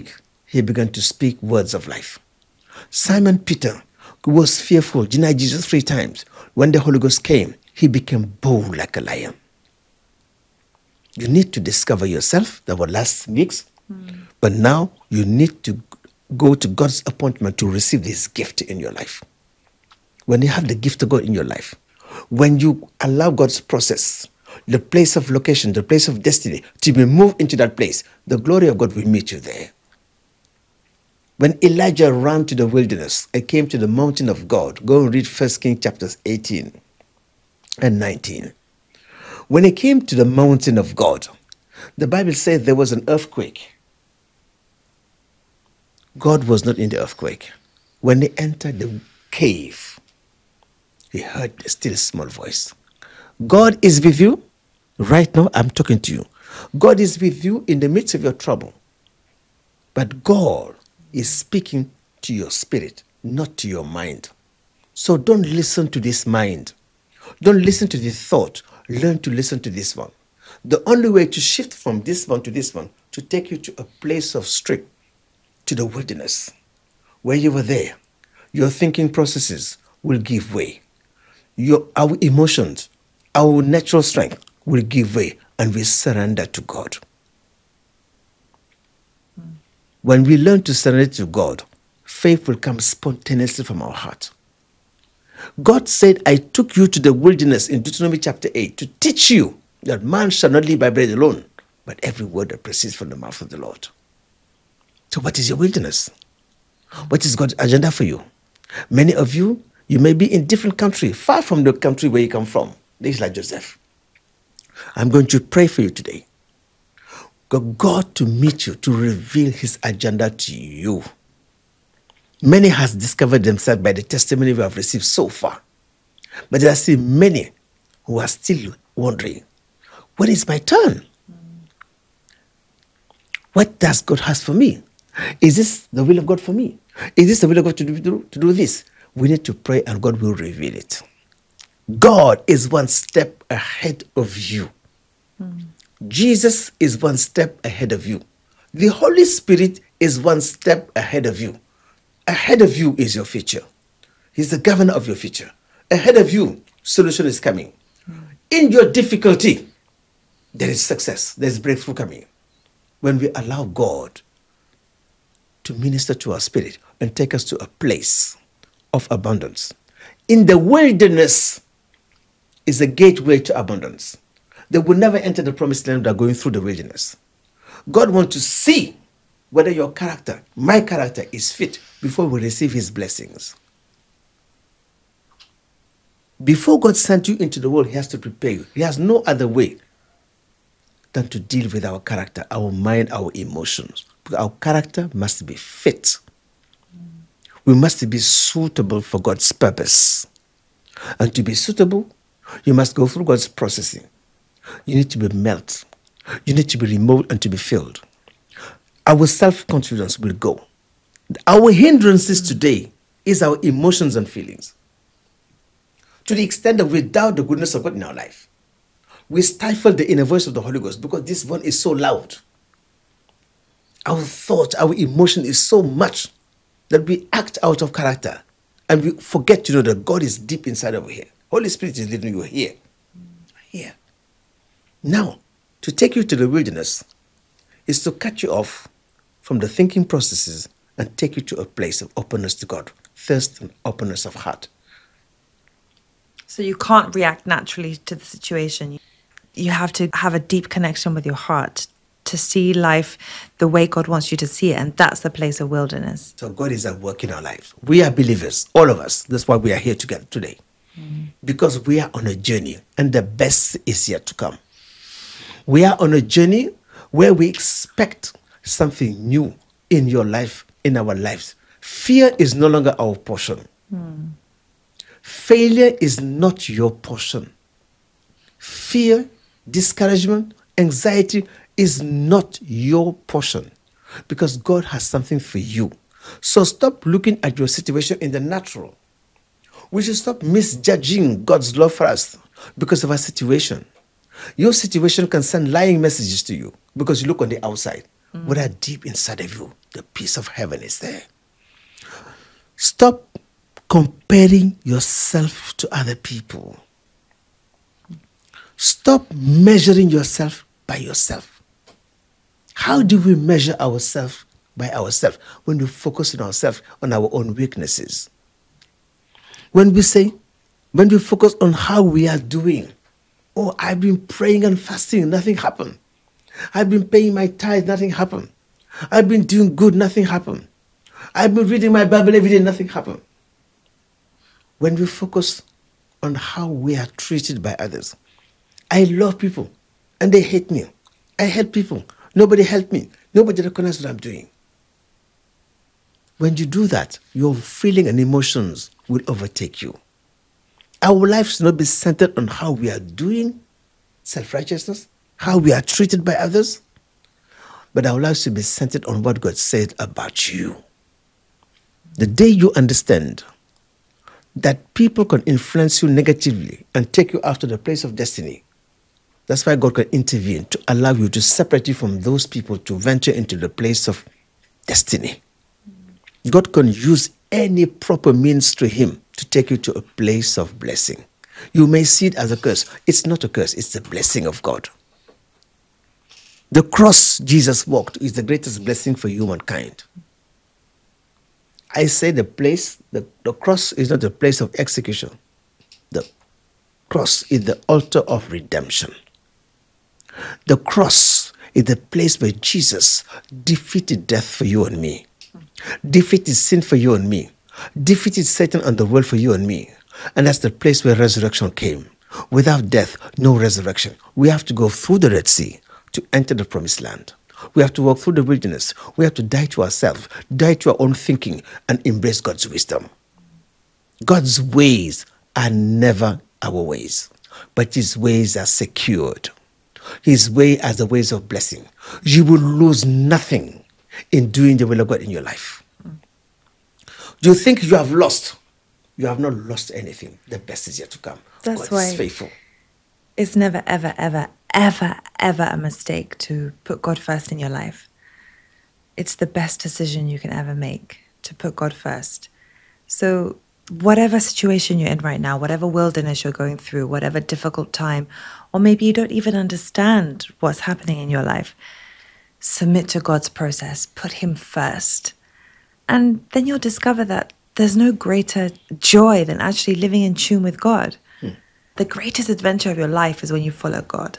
he began to speak words of life. Simon Peter, who was fearful, denied Jesus 3 times. When the Holy Ghost came, he became bold like a lion. You need to discover yourself. That was last week's. But now you need to go to God's appointment to receive this gift in your life. When you have the gift of God in your life, when you allow God's process, the place of location, the place of destiny, to be moved into that place, the glory of God will meet you there. When Elijah ran to the wilderness and came to the mountain of God, go and read 1 Kings chapters 18 and 19. When he came to the mountain of God, the Bible says there was an earthquake. God was not in the earthquake. When he entered the cave, he heard a still small voice. God is with you. Right now, I'm talking to you. God is with you in the midst of your trouble. But God is speaking to your spirit, not to your mind. So don't listen to this mind. Don't listen to this thought. Learn to listen to this one. The only way to shift from this one to this one, to take you to a place of strength, to the wilderness, where you were there, your thinking processes will give way. Our emotions, our natural strength will give way, and we surrender to God. When we learn to surrender to God, faith will come spontaneously from our heart. God said, I took you to the wilderness in Deuteronomy chapter 8 to teach you that man shall not live by bread alone, but every word that proceeds from the mouth of the Lord. So what is your wilderness? What is God's agenda for you? Many of you, you may be in different countries, far from the country where you come from. This is like Joseph. I'm going to pray for you today. God to meet you, to reveal his agenda to you. Many has discovered themselves by the testimony we have received so far. But there are still many who are still wondering, when is my turn? What does God has for me? Is this the will of God for me? Is this the will of God to do this? We need to pray and God will reveal it. God is one step ahead of you. Jesus is one step ahead of you. The Holy Spirit is one step ahead of you. Ahead of you is your future. He's the governor of your future. Ahead of you, solution is coming. In your difficulty, there is success. There's breakthrough coming. When we allow God to minister to our spirit and take us to a place of abundance. In the wilderness is a gateway to abundance. They will never enter the promised land without going through the wilderness. God wants to see whether your character, my character, is fit before we receive his blessings. Before God sent you into the world, he has to prepare you. He has no other way than to deal with our character, our mind, our emotions. Because our character must be fit. We must be suitable for God's purpose. And to be suitable, you must go through God's processing. You need to be melted. You need to be removed and to be filled. Our self-confidence will go. Our hindrances today is our emotions and feelings. To the extent that we doubt the goodness of God in our life. We stifle the inner voice of the Holy Ghost because this one is so loud. Our thought, our emotion is so much that we act out of character and we forget to know that God is deep inside over here. Holy Spirit is leading you here. Here. Now, to take you to the wilderness is to cut you off from the thinking processes and take you to a place of openness to God, thirst and openness of heart. So you can't react naturally to the situation. You have to have a deep connection with your heart to see life the way God wants you to see it. And that's the place of wilderness. So God is at work in our lives. We are believers, all of us. That's why we are here together today. Because we are on a journey and the best is yet to come. We are on a journey where we expect something new in your life, in our lives. Fear is no longer our portion. Failure is not your portion. Fear, discouragement, anxiety is not your portion because God has something for you. So stop looking at your situation in the natural. We should stop misjudging God's love for us because of our situation. Your situation can send lying messages to you because you look on the outside. whether deep inside of you, the peace of heaven is there. Stop comparing yourself to other people. Stop measuring yourself by yourself. How do we measure ourselves by ourselves? When we focus on ourselves, on our own weaknesses. When we focus on how we are doing. Oh, I've been praying and fasting, nothing happened. I've been paying my tithe, nothing happened. I've been doing good, nothing happened. I've been reading my Bible every day, nothing happened. When we focus on how we are treated by others. I love people and they hate me. I help people. Nobody helped me. Nobody recognizes what I'm doing. When you do that, your feeling and emotions will overtake you. Our lives should not be centered on how we are doing, self-righteousness, how we are treated by others, but our lives should be centered on what God said about you. The day you understand that people can influence you negatively and take you out to the place of destiny, that's why God can intervene to allow you to separate you from those people to venture into the place of destiny. God can use any proper means to Him to take you to a place of blessing. You may see it as a curse. It's not a curse, it's the blessing of God. The cross Jesus walked is the greatest blessing for humankind. I say the cross is not the place of execution. The cross is the altar of redemption. The cross is the place where Jesus defeated death for you and me, defeated sin for you and me, defeated Satan and the world for you and me. And that's the place where resurrection came. Without death, no resurrection. We have to go through the Red Sea to enter the promised land. We have to walk through the wilderness. We have to die to ourselves, die to our own thinking, and embrace God's wisdom. God's ways are never our ways, but His ways are secured. His way are the ways of blessing. You will lose nothing in doing the will of God in your life. Do you think you have lost? You have not lost anything. The best is yet to come. That's God why is faithful. It's never, ever, ever, ever, ever a mistake to put God first in your life. It's the best decision you can ever make, to put God first. So whatever situation you're in right now, whatever wilderness you're going through, whatever difficult time, or maybe you don't even understand what's happening in your life, submit to God's process, put Him first. And then you'll discover that there's no greater joy than actually living in tune with God. The greatest adventure of your life is when you follow God.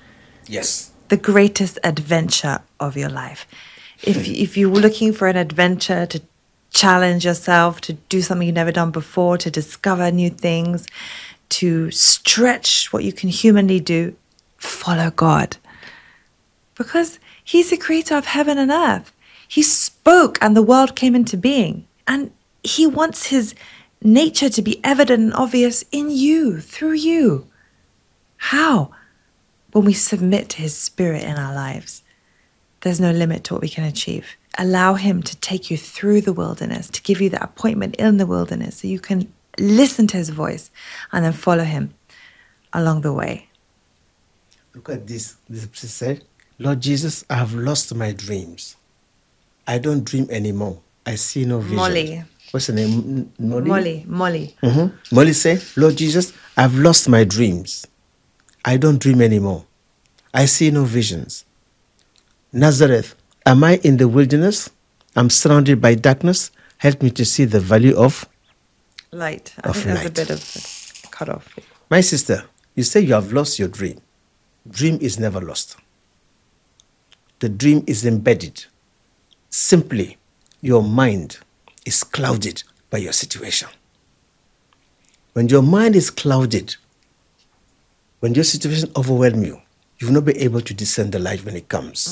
Yes. The greatest adventure of your life. If you were looking for an adventure to challenge yourself, to do something you've never done before, to discover new things, to stretch what you can humanly do, follow God. Because He's the creator of heaven and earth. He spoke and the world came into being. And He wants His nature to be evident and obvious in you, through you. How? When we submit to His Spirit in our lives. There's no limit to what we can achieve. Allow Him to take you through the wilderness, to give you that appointment in the wilderness so you can listen to His voice and then follow Him along the way. Look at this. This said, Lord Jesus, I have lost my dreams. I don't dream anymore. I see no vision. Molly. What's her name? Molly? Molly. Mm-hmm. Molly said, Lord Jesus, I've lost my dreams. I don't dream anymore. I see no visions. Nazareth, am I in the wilderness? I'm surrounded by darkness. Help me to see the value of Light. I think there's a bit of a cut off. My sister, you say you have lost your dream. Dream is never lost. The dream is embedded. Simply, your mind is clouded by your situation. When your mind is clouded, when your situation overwhelms you, you will not be able to discern the light when it comes.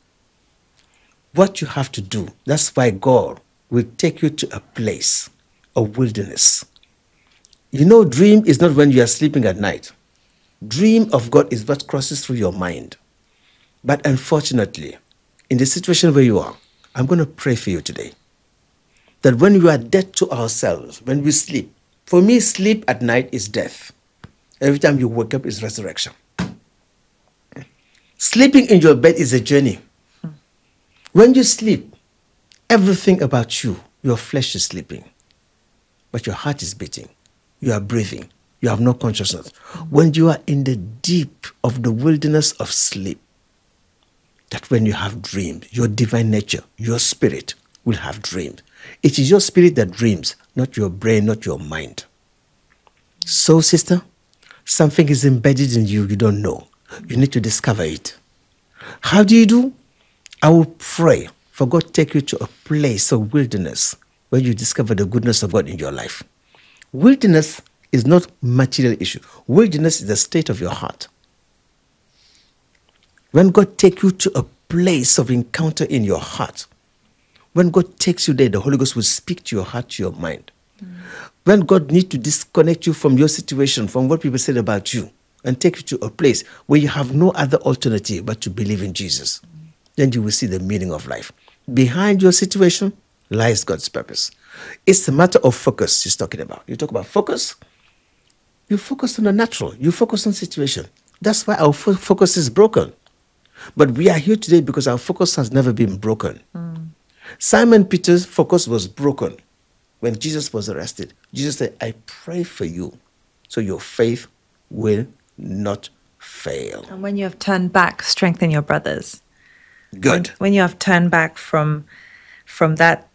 What you have to do, that's why God will take you to a place, a wilderness. You know, dream is not when you are sleeping at night. Dream of God is what crosses through your mind. But unfortunately, in the situation where you are, I'm going to pray for you today. That when we are dead to ourselves, when we sleep, for me, sleep at night is death. Every time you wake up is resurrection. Sleeping in your bed is a journey. When you sleep, everything about you, your flesh is sleeping, but your heart is beating. You are breathing. You have no consciousness. When you are in the deep of the wilderness of sleep, that when you have dreams, your divine nature, your spirit will have dreams. It is your spirit that dreams, not your brain, not your mind. So, sister, something is embedded in you don't know. You need to discover it. How do you do? I will pray for God to take you to a place of wilderness where you discover the goodness of God in your life. Wilderness is not material issue. Wilderness is the state of your heart. When God takes you to a place of encounter in your heart, when God takes you there, the Holy Ghost will speak to your heart, to your mind. When God needs to disconnect you from your situation, from what people said about you, and take you to a place where you have no other alternative but to believe in Jesus, then you will see the meaning of life. Behind your situation lies God's purpose. It's a matter of focus he's talking about. You talk about focus, you focus on the natural, you focus on situation. That's why our focus is broken. But we are here today because our focus has never been broken. Simon Peter's focus was broken when Jesus was arrested. Jesus said, I pray for you so your faith will not fail. And when you have turned back, strengthen your brothers. Good. When you have turned back from that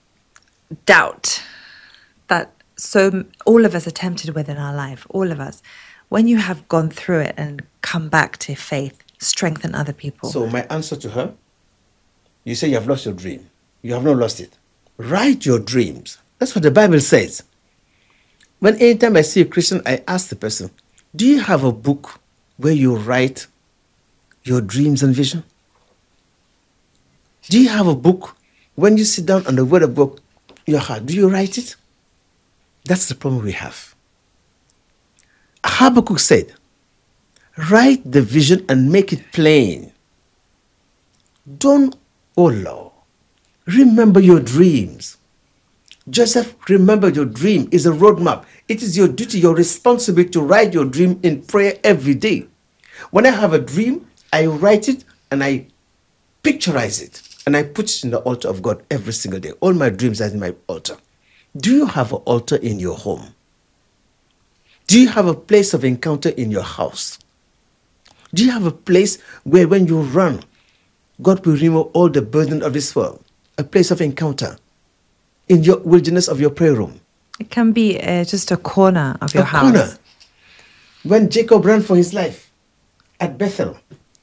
doubt that so all of us are tempted with in our life, all of us, when you have gone through it and come back to faith, strengthen other people. So my answer to her, you say you have lost your dream. You have not lost it. Write your dreams. That's what the Bible says. When anytime I see a Christian, I ask the person, do you have a book where you write your dreams and vision? Do you have a book when you sit down on the word of God in your heart? Do you write it? That's the problem we have. Habakkuk said, write the vision and make it plain. Don't, oh Lord, remember your dreams. Joseph, remember your dream is a roadmap. It is your duty, your responsibility to write your dream in prayer every day. When I have a dream, I write it and I picturize it and I put it in the altar of God every single day. All my dreams are in my altar. Do you have an altar in your home? Do you have a place of encounter in your house? Do you have a place where when you run, God will remove all the burden of this world? A place of encounter in your wilderness of your prayer room. It can be just a corner of your house. Corner. When Jacob ran for his life at Bethel,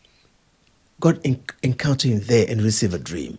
God encountered him there and received a dream.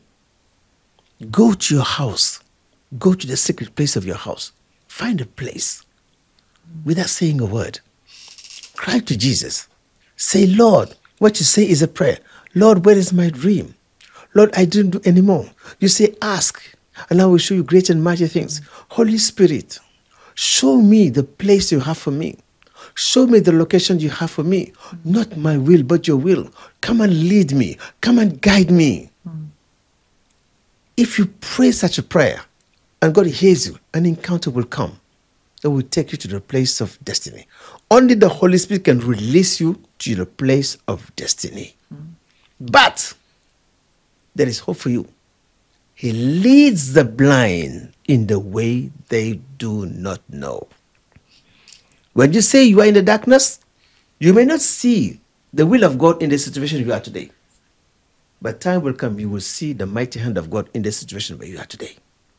Go to your house. Go to the secret place of your house. Find a place without saying a word. Cry to Jesus. Say, Lord, what you say is a prayer. Lord, where is my dream? Lord, I didn't do anymore. You say, ask, and I will show you great and mighty things. Holy Spirit, show me the place you have for me. Show me the location you have for me. Not my will, but your will. Come and lead me. Come and guide me. If you pray such a prayer, and God hears you, an encounter will come that will take you to the place of destiny. Only the Holy Spirit can release you to the place of destiny. But there is hope for you. He leads the blind in the way they do not know. When you say you are in the darkness, you may not see the will of God in the situation you are today. But time will come, you will see the mighty hand of God in the situation where you are today.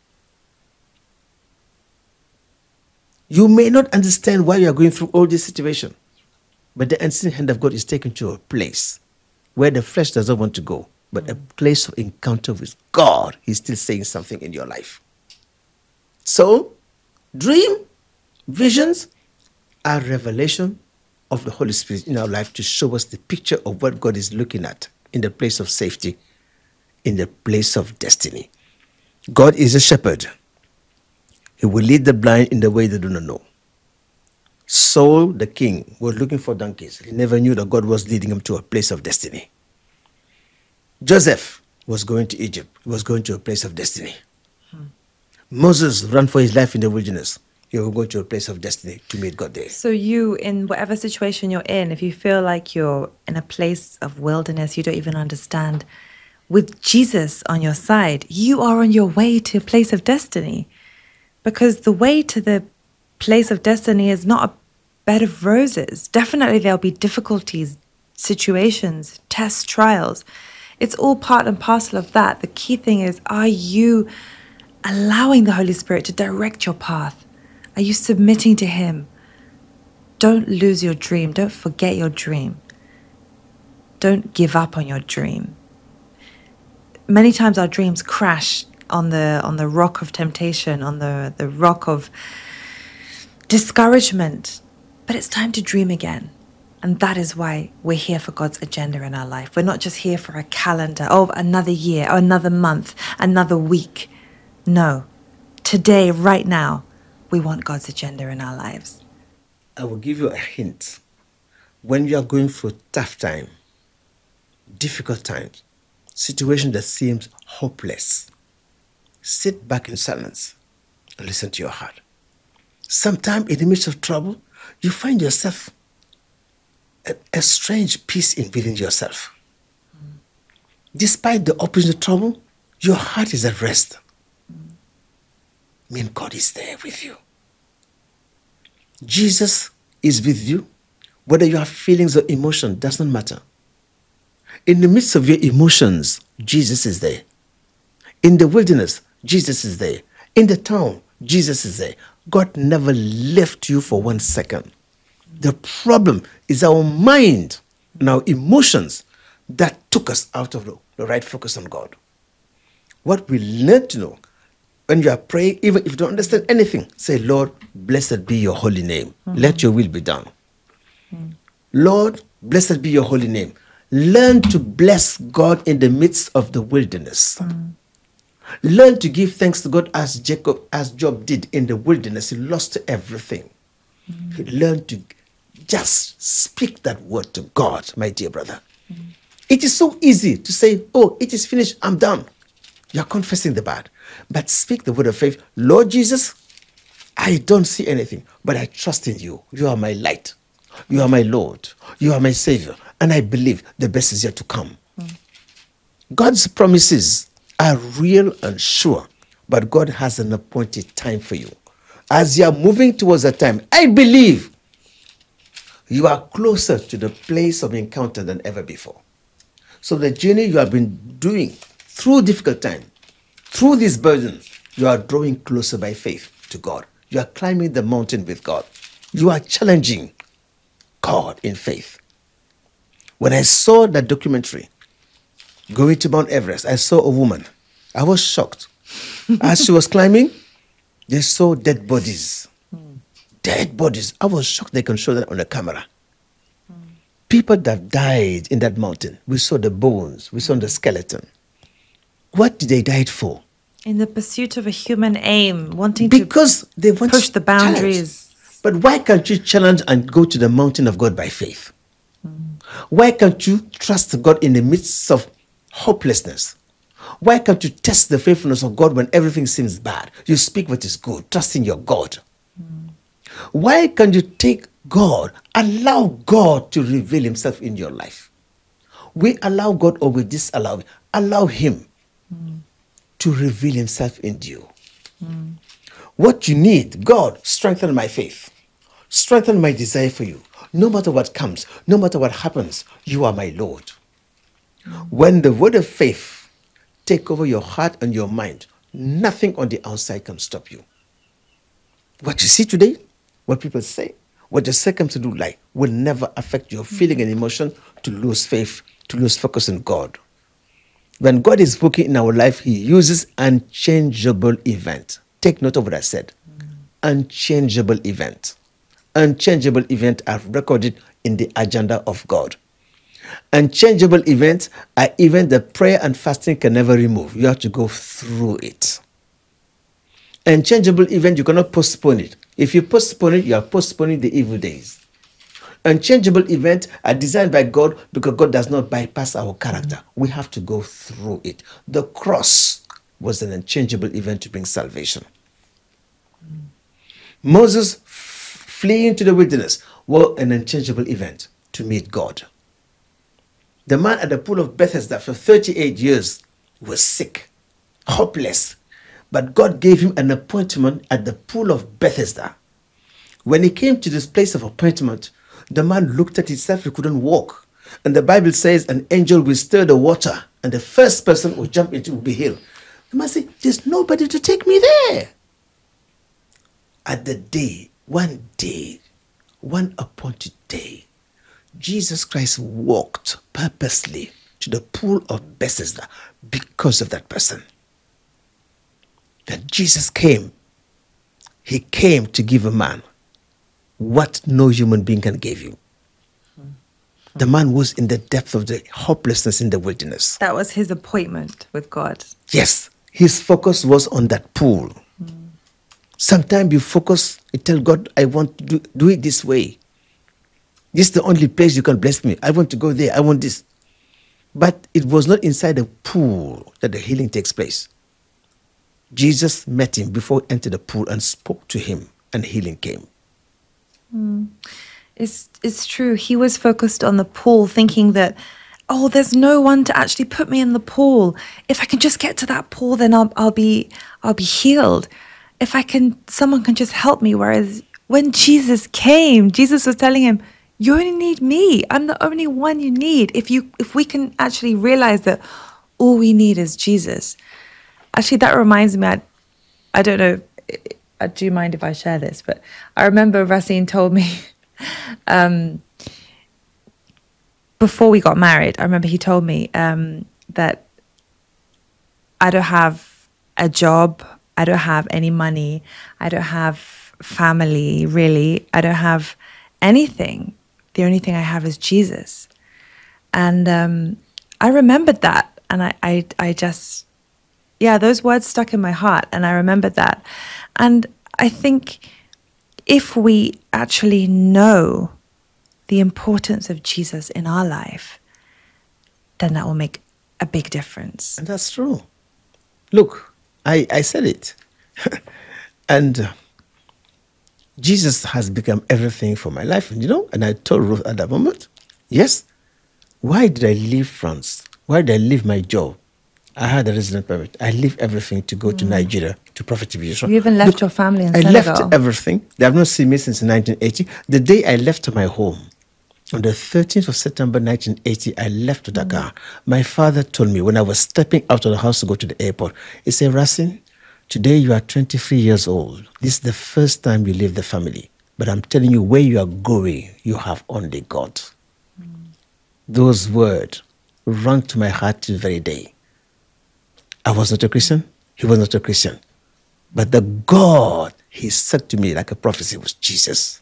You may not understand why you are going through all this situation, but the unseen hand of God is taking you to a place where the flesh does not want to go, but a place of encounter with God. He's still saying something in your life. So, dream, visions are revelation of the Holy Spirit in our life to show us the picture of what God is looking at in the place of safety, in the place of destiny. God is a shepherd. He will lead the blind in the way they do not know. Saul, the king, was looking for donkeys. He never knew that God was leading him to a place of destiny. Joseph was going to Egypt. He was going to a place of destiny. Moses ran for his life in the wilderness. He was going to a place of destiny to meet God there. So you, in whatever situation you're in, if you feel like you're in a place of wilderness, you don't even understand with Jesus on your side, you are on your way to a place of destiny. Because the way to the place of destiny is not a bed of roses. Definitely there'll be difficulties, situations, tests, trials. It's all part and parcel of that. The key thing is, are you allowing the Holy Spirit to direct your path? Are you submitting to Him? Don't lose your dream. Don't forget your dream. Don't give up on your dream. Many times our dreams crash on the rock of temptation, on the rock of discouragement. But it's time to dream again. And that is why we're here for God's agenda in our life. We're not just here for a calendar, another year, or another month, another week. No. Today, right now, we want God's agenda in our lives. I will give you a hint. When you are going through tough time, difficult times, situation that seems hopeless, sit back in silence and listen to your heart. Sometime in the midst of trouble, you find yourself a strange peace in within yourself. Despite the opposite trouble, your heart is at rest. I mean, God is there with you. Jesus is with you. Whether you have feelings or emotion, doesn't matter. In the midst of your emotions, Jesus is there. In the wilderness, Jesus is there. In the town, Jesus is there. God never left you for 1 second. The problem is our mind and our emotions that took us out of the right focus on God. What we learn to know, when you are praying, even if you don't understand anything, say, Lord, blessed be your holy name. Let your will be done. Lord, blessed be your holy name. Learn to bless God in the midst of the wilderness. Learn to give thanks to God as Job did in the wilderness. He lost everything. He learned to just speak that word to God, my dear brother. It is so easy to say, oh, it is finished, I'm done. You're confessing the bad. But speak the word of faith. Lord Jesus, I don't see anything, but I trust in you. You are my light. You are my Lord. You are my Savior. And I believe the best is yet to come. God's promises are real and sure, but God has an appointed time for you. As you are moving towards that time, I believe you are closer to the place of encounter than ever before. So the journey you have been doing through difficult time, through this burden, you are drawing closer by faith to God. You are climbing the mountain with God. You are challenging God in faith. When I saw that documentary, going to Mount Everest, I saw a woman. I was shocked. As she was climbing, they saw dead bodies. Dead bodies. I was shocked they can show that on the camera. People that died in that mountain. We saw the bones. We saw the skeleton. What did they die for? In the pursuit of a human aim, wanting because they want push the boundaries. Challenge. But why can't you challenge and go to the mountain of God by faith? Why can't you trust God in the midst of hopelessness? Why can't you test the faithfulness of God when everything seems bad? You speak what is good, trusting your God. Why can't you take God, allow God to reveal himself in your life? We allow God or we disallow him. Allow him to reveal himself in you. What you need, God, strengthen my faith. Strengthen my desire for you. No matter what comes, no matter what happens, you are my Lord. When the word of faith take over your heart and your mind, nothing on the outside can stop you. What you see today, what people say, what the circumstances do like, will never affect your feeling and emotion to lose faith, to lose focus on God. When God is working in our life, he uses unchangeable event. Take note of what I said. Unchangeable event. Unchangeable events are recorded in the agenda of God. Unchangeable events are events that prayer and fasting can never remove. You have to go through it. Unchangeable event, you cannot postpone it. If you postpone it, you are postponing the evil days. Unchangeable events are designed by God because God does not bypass our character. We have to go through it. The cross was an unchangeable event to bring salvation. Moses fleeing to the wilderness was an unchangeable event to meet God. The man at the pool of Bethesda for 38 years was sick, hopeless. But God gave him an appointment at the pool of Bethesda. When he came to this place of appointment, the man looked at himself, he couldn't walk. And the Bible says an angel will stir the water, and the first person who jump into will be healed. The man said, there's nobody to take me there. At the day, one appointed day, Jesus Christ walked purposely to the pool of Bethesda because of that person. That Jesus came. He came to give a man what no human being can give you. The man was in the depth of the hopelessness in the wilderness. That was his appointment with God. Yes, his focus was on that pool. Sometimes you focus, you tell God, I want to do it this way. This is the only place you can bless me. I want to go there. I want this. But it was not inside the pool that the healing takes place. Jesus met him before he entered the pool and spoke to him, and healing came. It's true. He was focused on the pool, thinking that, oh, there's no one to actually put me in the pool. If I can just get to that pool, then I'll be healed. If someone can just help me. Whereas when Jesus came, Jesus was telling him, you only need me. I'm the only one you need. If we can actually realize that all we need is Jesus. Actually, that reminds me, I don't know, do you mind if I share this? But I remember Racine told me, before we got married, I remember he told me that I don't have a job, I don't have any money, I don't have family, really. I don't have anything. The only thing I have is Jesus. And I remembered that. And I just, those words stuck in my heart. And I remembered that. And I think if we actually know the importance of Jesus in our life, then that will make a big difference. And that's true. Look, I said it. And Jesus has become everything for my life, and I told Ruth at that moment, yes, why did I leave France? Why did I leave my job? I had a resident permit. I leave everything to go to Nigeria to Prophet TB. You even left your family in Senegal. I left everything. They have not seen me since 1980. The day I left my home, on the 13th of September 1980, I left to Dakar. My father told me when I was stepping out of the house to go to the airport, he said, Racine, today you are 23 years old. This is the first time you leave the family. But I'm telling you, where you are going, you have only God. Those words run to my heart to the very day. I was not a Christian. He was not a Christian. But the God he said to me like a prophecy was Jesus.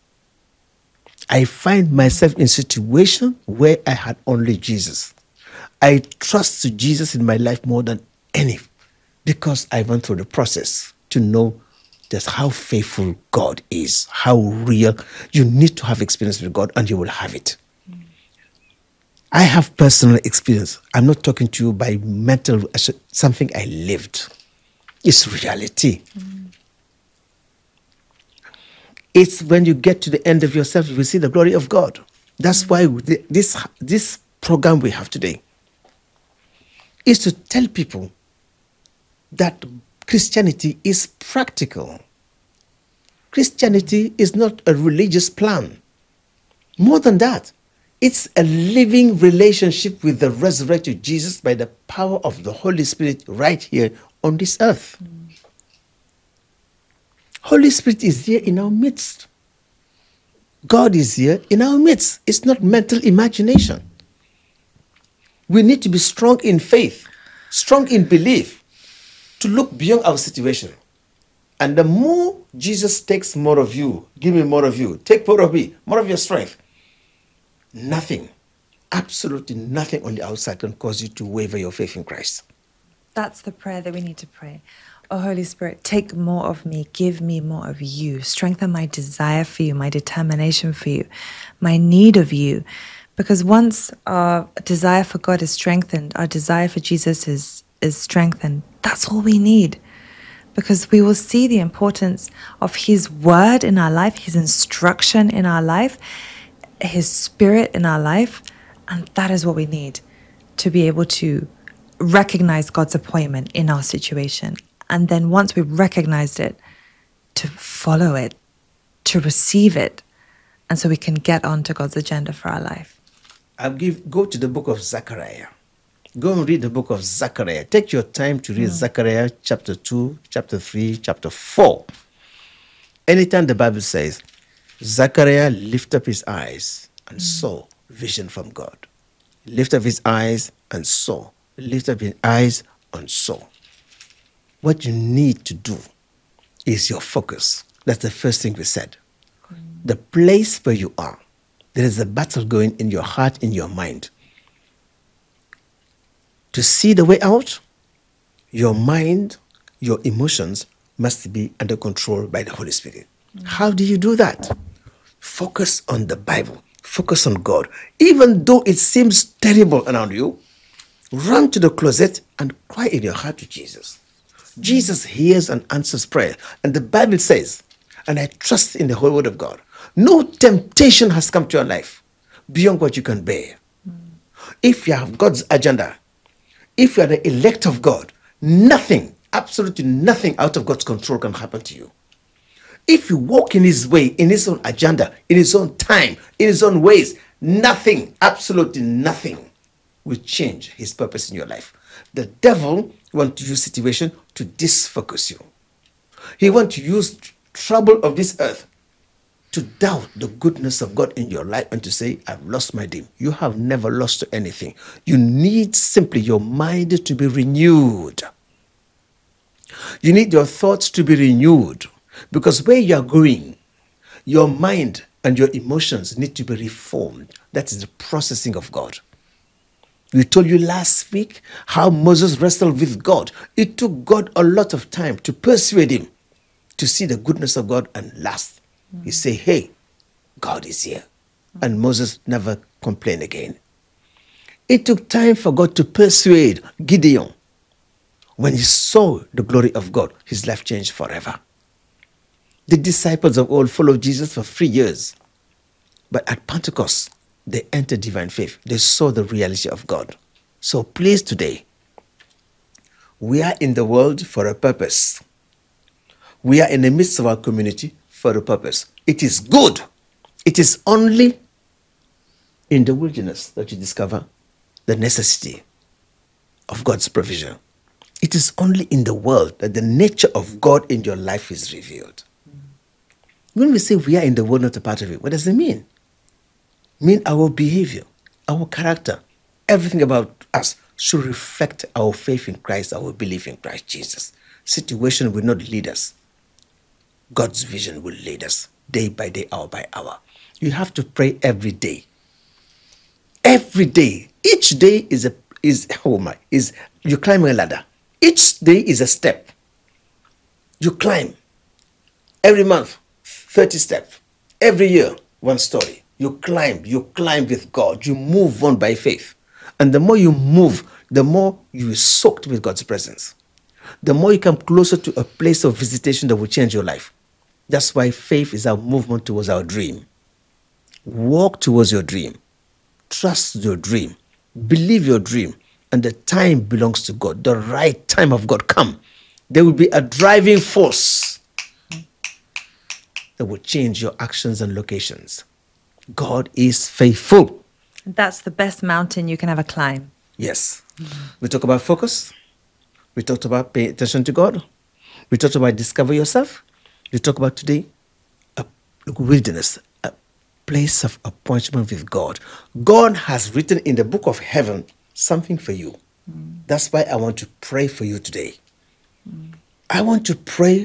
I find myself in a situation where I had only Jesus. I trust Jesus in my life more than any, because I went through the process to know just how faithful God is, how real. You need to have experience with God and you will have it. I have personal experience. I'm not talking to you by mental, something I lived. It's reality. It's when you get to the end of yourself, you will see the glory of God. That's why this program we have today is to tell people that Christianity is practical. Christianity is not a religious plan. More than that, it's a living relationship with the resurrected Jesus by the power of the Holy Spirit right here on this earth. Holy Spirit is here in our midst. God is here in our midst. It's not mental imagination. We need to be strong in faith, strong in belief, to look beyond our situation. And the more Jesus takes more of you, give me more of you, take more of me, more of your strength, nothing, absolutely nothing on the outside can cause you to waver your faith in Christ. That's the prayer that we need to pray. Oh, Holy Spirit, take more of me, give me more of you, strengthen my desire for you, my determination for you, my need of you. Because once our desire for God is strengthened, our desire for Jesus is strengthened, that's all we need. Because we will see the importance of His word in our life, His instruction in our life, His Spirit in our life, And that is what we need to be able to recognize God's appointment in our situation. And then once we've recognized it, to follow it, to receive it. And so we can get onto God's agenda for our life. Go to the book of Zechariah. Go and read the book of Zechariah. Take your time to read Zechariah chapter 2, chapter 3, chapter 4. Anytime the Bible says, Zechariah lifted up his eyes and saw vision from God. Lift up his eyes and saw. Lift up his eyes and saw. What you need to do is your focus. That's the first thing we said. The place where you are, there is a battle going in your heart, in your mind. To see the way out, your mind, your emotions must be under control by the Holy Spirit. How do you do that? Focus on the Bible. Focus on God. Even though it seems terrible around you, run to the closet and cry in your heart to Jesus. Jesus hears and answers prayer. And the Bible says, and I trust in the whole word of God, no temptation has come to your life beyond what you can bear. If you have God's agenda, if you are the elect of God, nothing, absolutely nothing out of God's control can happen to you. If you walk in his way, in his own agenda, in his own time, in his own ways, nothing, absolutely nothing will change his purpose in your life. The devil wants to use situation to disfocus you. He wants to use trouble of this earth to doubt the goodness of God in your life and to say, I've lost my dream. You have never lost anything. You need simply your mind to be renewed. You need your thoughts to be renewed, because where you are going, your mind and your emotions need to be reformed. That is the processing of God. We told you last week how Moses wrestled with God. It took God a lot of time to persuade him to see the goodness of God, and last, he said, hey, God is here. And Moses never complained again. It took time for God to persuade Gideon. When he saw the glory of God, his life changed forever. The disciples of old followed Jesus for 3 years. But at Pentecost, they entered divine faith. They saw the reality of God. So please today, we are in the world for a purpose. We are in the midst of our community for a purpose. It is good. It is only in the wilderness that you discover the necessity of God's provision. It is only in the world that the nature of God in your life is revealed. When we say we are in the world, not a part of it, what does it mean? It means our behavior, our character, everything about us should reflect our faith in Christ, our belief in Christ Jesus. Situation will not lead us. God's vision will lead us day by day, hour by hour. You have to pray every day. Every day. Each day is you're climbing a ladder. Each day is a step. You climb. Every month, 30 steps. Every year, one story. You climb with God. You move on by faith. And the more you move, the more you are soaked with God's presence. The more you come closer to a place of visitation that will change your life. That's why faith is our movement towards our dream. Walk towards your dream. Trust your dream. Believe your dream. And the time belongs to God. The right time of God come. There will be a driving force that will change your actions and locations. God is faithful. That's the best mountain you can ever climb. Yes. We talked about focus. We talked about paying attention to God. We talked about discover yourself. We talked about today a wilderness, a place of appointment with God. God has written in the book of heaven something for you. That's why I want to pray for you today. I want to pray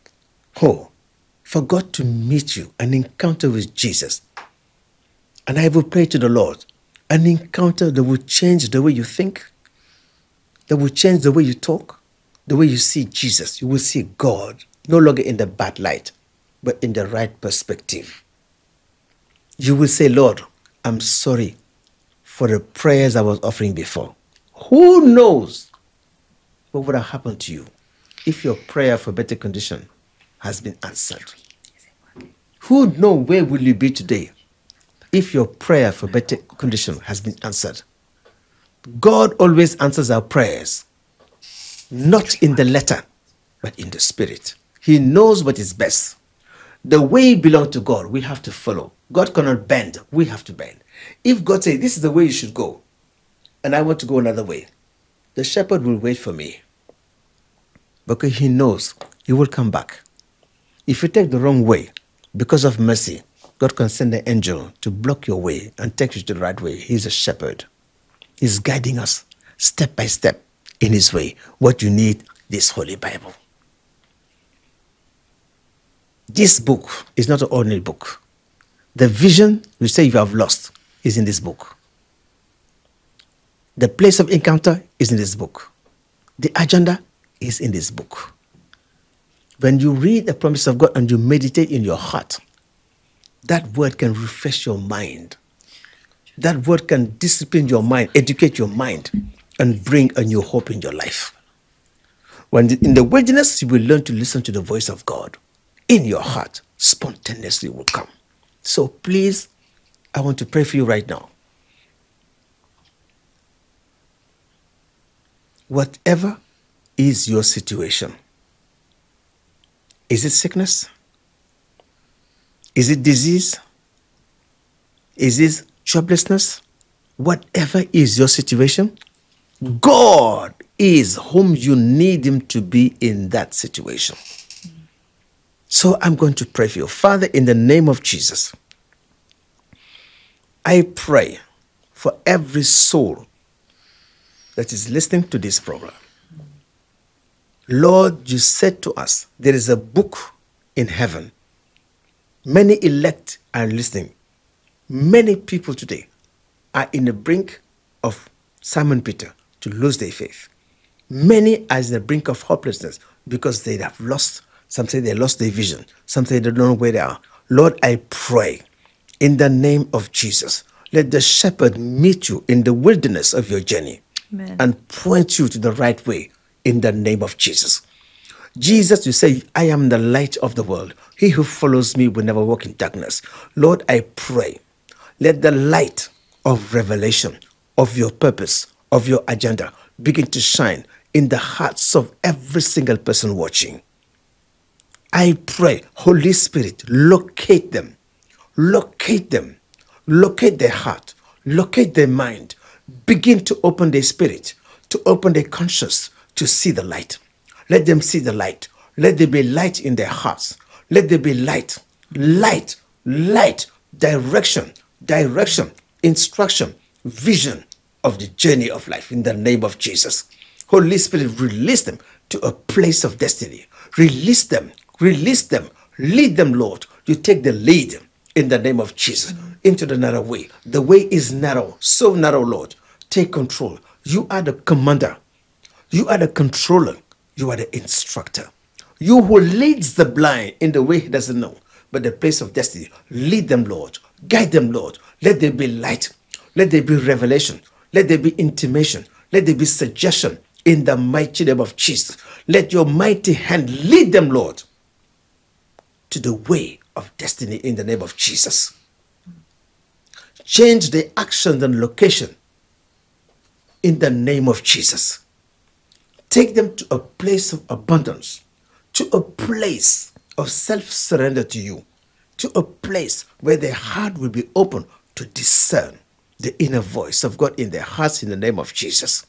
for God to meet you, an encounter with Jesus. And I will pray to the Lord, an encounter that will change the way you think, that will change the way you talk, the way you see Jesus. You will see God no longer in the bad light, but in the right perspective. You will say, Lord, I'm sorry for the prayers I was offering before. Who knows what would have happened to you if your prayer for better condition has been answered? Who knows where will you be today if your prayer for better condition has been answered. God always answers our prayers, not in the letter, but in the spirit. He knows what is best. The way belongs to God, we have to follow. God cannot bend, we have to bend. If God says, this is the way you should go, and I want to go another way, the shepherd will wait for me, because he knows he will come back. If you take the wrong way, because of mercy, God can send an angel to block your way and take you to the right way. He's a shepherd. He's guiding us step by step in his way. What you need, this Holy Bible. This book is not an ordinary book. The vision you say you have lost is in this book. The place of encounter is in this book. The agenda is in this book. When you read the promise of God and you meditate in your heart, that word can refresh your mind. That word can discipline your mind, educate your mind, and bring a new hope in your life. When in the wilderness, you will learn to listen to the voice of God. In your heart, spontaneously will come. So please, I want to pray for you right now. Whatever is your situation, is it sickness? Is it disease? Is it joblessness? Whatever is your situation, God is whom you need him to be in that situation. So I'm going to pray for you. Father, in the name of Jesus, I pray for every soul that is listening to this program. Lord, you said to us, there is a book in heaven. Many elect are listening. Many people today are in the brink of Simon Peter to lose their faith. Many are in the brink of hopelessness because they have lost. Some say they lost their vision. Some say they don't know where they are. Lord, I pray in the name of Jesus, let the shepherd meet you in the wilderness of your journey. Amen. And point you to the right way in the name of Jesus. Jesus, you say, I am the light of the world. He who follows me will never walk in darkness. Lord, I pray, let the light of revelation, of your purpose, of your agenda begin to shine in the hearts of every single person watching. I pray, Holy Spirit, locate them, locate their heart, locate their mind, begin to open their spirit, to open their conscience, to see the light. Let them see the light. Let there be light in their hearts. Let there be light, direction, instruction, vision of the journey of life in the name of Jesus. Holy Spirit, release them to a place of destiny. Release them, lead them, Lord. You take the lead in the name of Jesus into the narrow way. The way is narrow, so narrow, Lord. Take control. You are the commander. You are the controller. You are the instructor. You who leads the blind in the way he doesn't know, but the place of destiny. Lead them, Lord. Guide them, Lord. Let there be light. Let there be revelation. Let there be intimation. Let there be suggestion in the mighty name of Jesus. Let your mighty hand lead them, Lord, to the way of destiny in the name of Jesus. Change the action and location in the name of Jesus. Take them to a place of abundance, to a place of self-surrender to you, to a place where their heart will be open to discern the inner voice of God in their hearts in the name of Jesus.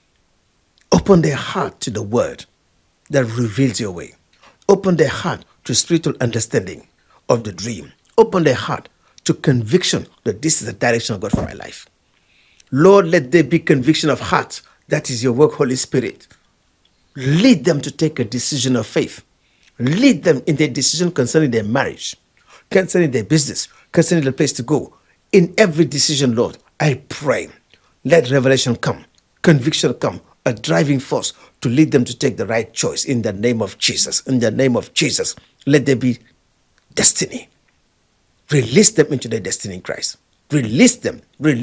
Open their heart to the word that reveals your way. Open their heart to spiritual understanding of the dream. Open their heart to conviction that this is the direction of God for my life. Lord, let there be conviction of heart. That is your work, Holy Spirit. Lead them to take a decision of faith. Lead them in their decision concerning their marriage, concerning their business, concerning the place to go. In every decision, Lord, I pray, let revelation come, conviction come, a driving force to lead them to take the right choice in the name of Jesus. In the name of Jesus, let there be destiny. Release them into their destiny in Christ. Release them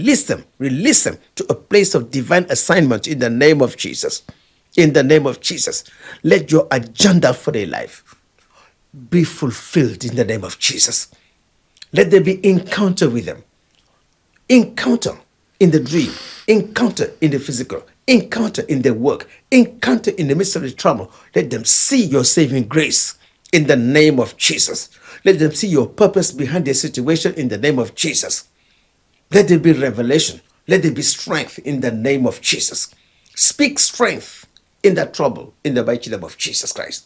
to a place of divine assignment in the name of Jesus. In the name of Jesus, let your agenda for their life be fulfilled in the name of Jesus. Let there be encounter with them. encounter in the dream, encounter in the physical, encounter in their work, encounter in the midst of the trouble. Let them see your saving grace in the name of Jesus. Let them see your purpose behind their situation in the name of Jesus. Let there be revelation. Let there be strength in the name of Jesus. Speak strength in that trouble in the mighty name of Jesus Christ.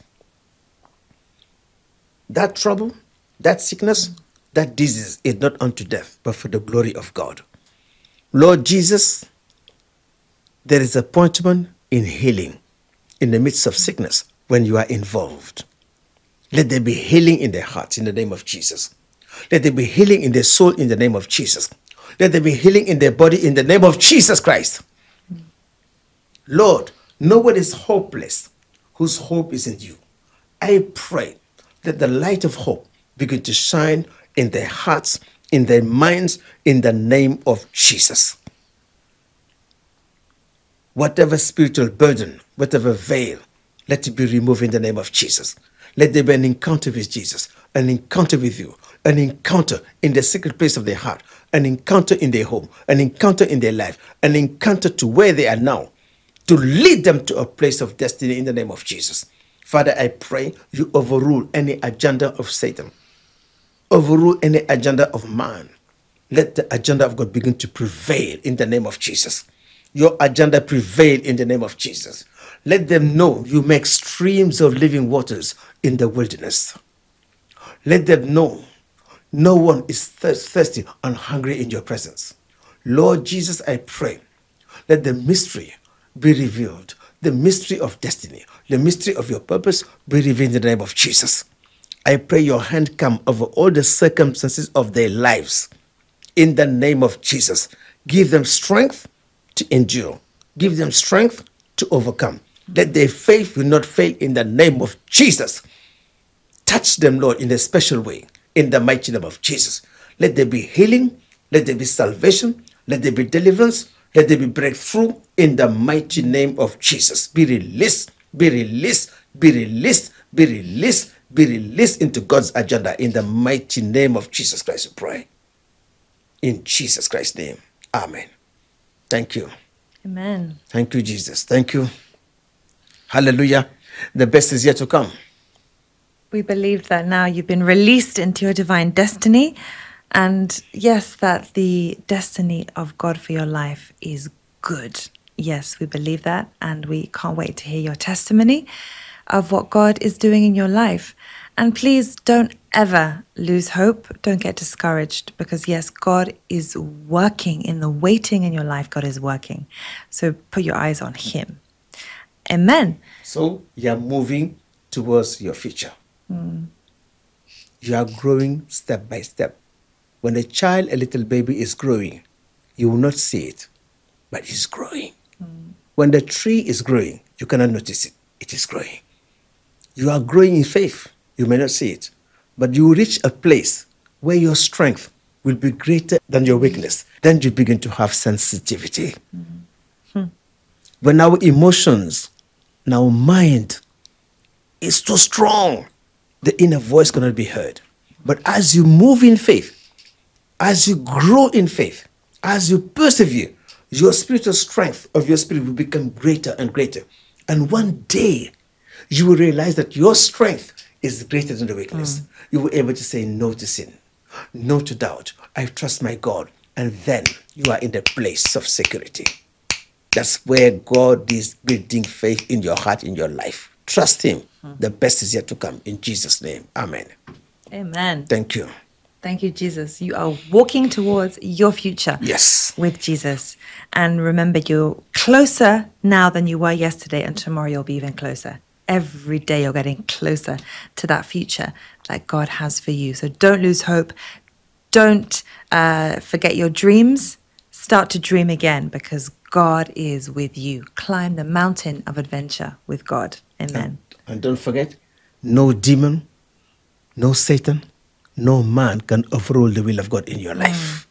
That trouble, that sickness, that disease is not unto death, but for the glory of God. Lord Jesus, there is appointment in healing in the midst of sickness when you are involved. Let there be healing in their hearts in the name of Jesus. Let there be healing in their soul in the name of Jesus. Let there be healing in their body in the name of Jesus Christ. Lord, no one is hopeless whose hope is in you. I pray that the light of hope begin to shine in their hearts, in their minds, in the name of Jesus. Whatever spiritual burden, whatever veil, let it be removed in the name of Jesus. Let there be an encounter with Jesus, an encounter with you, an encounter in the secret place of their heart, an encounter in their home, an encounter in their life, an encounter to where they are now, to lead them to a place of destiny in the name of Jesus. Father, I pray you overrule any agenda of Satan, overrule any agenda of man. Let the agenda of God begin to prevail in the name of Jesus. Your agenda prevail in the name of Jesus. Let them know you make streams of living waters in the wilderness. Let them know no one is thirsty and hungry in your presence. Lord Jesus, I pray, let the mystery be revealed. The mystery of destiny, the mystery of your purpose be revealed in the name of Jesus. I pray your hand come over all the circumstances of their lives in the name of Jesus. Give them strength to endure. Give them strength to overcome. Let their faith will not fail in the name of Jesus. Touch them, Lord, in a special way in the mighty name of Jesus. Let there be healing. Let there be salvation. Let there be deliverance. Let there be breakthrough in the mighty name of Jesus. Be released, be released, be released, be released, be released into God's agenda in the mighty name of Jesus Christ, we pray. In Jesus Christ's name, amen. Thank you. Amen. Thank you, Jesus. Thank you. Hallelujah. The best is yet to come. We believe that now you've been released into your divine destiny. And yes, that the destiny of God for your life is good. Yes, we believe that. And we can't wait to hear your testimony of what God is doing in your life. And please don't ever lose hope. Don't get discouraged because yes, God is working in the waiting in your life. God is working. So put your eyes on him. Amen. So you're moving towards your future. You are growing step by step. When a child, a little baby is growing, you will not see it, but it's growing. When the tree is growing, you cannot notice it. It is growing. You are growing in faith. You may not see it, but you will reach a place where your strength will be greater than your weakness. Then you begin to have sensitivity. When our emotions, our mind is too strong, the inner voice cannot be heard. But as you move in faith, as you grow in faith, as you persevere, your spiritual strength of your spirit will become greater and greater. And one day, you will realize that your strength is greater than the weakness. You will be able to say no to sin, no to doubt. I trust my God. And then you are in the place of security. That's where God is building faith in your heart, in your life. Trust him. The best is yet to come. In Jesus' name, amen. Amen. Thank you. Thank you, Jesus. You are walking towards your future. Yes. With Jesus. And remember, you're closer now than you were yesterday, and tomorrow you'll be even closer. Every day you're getting closer to that future that God has for you. So don't lose hope. Don't forget your dreams. Start to dream again because God is with you. Climb the mountain of adventure with God. Amen. And don't forget, no demon, no Satan, no man can overrule the will of God in your life.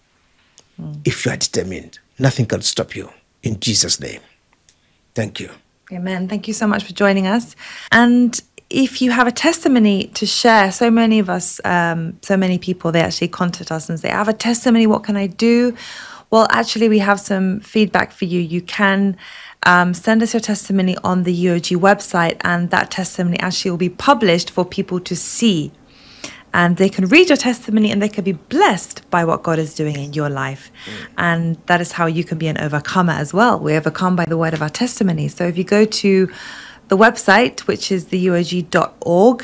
If you are determined, nothing can stop you. In Jesus' name. Thank you. Amen. Thank you so much for joining us. And if you have a testimony to share, so many of us, so many people, they actually contact us and say, I have a testimony, what can I do? Well, actually, we have some feedback for you. You can send us your testimony on the UOG website, and that testimony actually will be published for people to see. And they can read your testimony and they can be blessed by what God is doing in your life. And that is how you can be an overcomer as well. We overcome by the word of our testimony. So if you go to the website, which is theuog.org,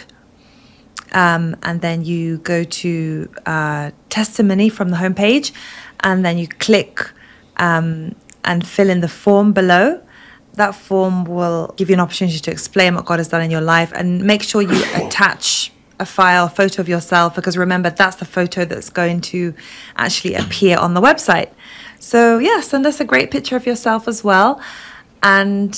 and then you go to testimony from the homepage, and then you click and fill in the form below. That form will give you an opportunity to explain what God has done in your life, and make sure you attach a photo of yourself, because remember, that's the photo that's going to actually appear on the website. So yeah, send us a great picture of yourself as well. And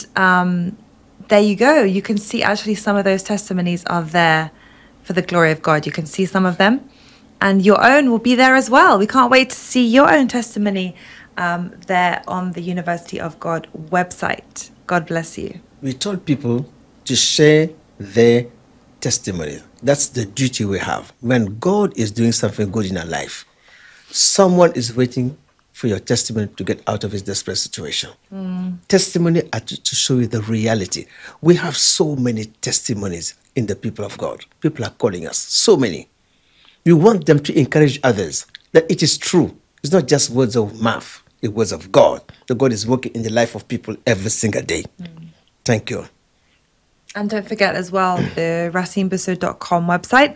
there you go. You can see actually some of those testimonies are there for the glory of God. You can see some of them, and your own will be there as well. We can't wait to see your own testimony there on the University of God website. God bless you. We told people to share their testimony. That's the duty we have. When God is doing something good in our life, someone is waiting for your testimony to get out of his desperate situation. Testimony are to show you the reality. We have so many testimonies in the people of God. People are calling us, so many. We want them to encourage others that it is true. It's not just words of mouth, it's words of God. The God is working in the life of people every single day. Thank you. And don't forget as well, the racinebusseau.com website.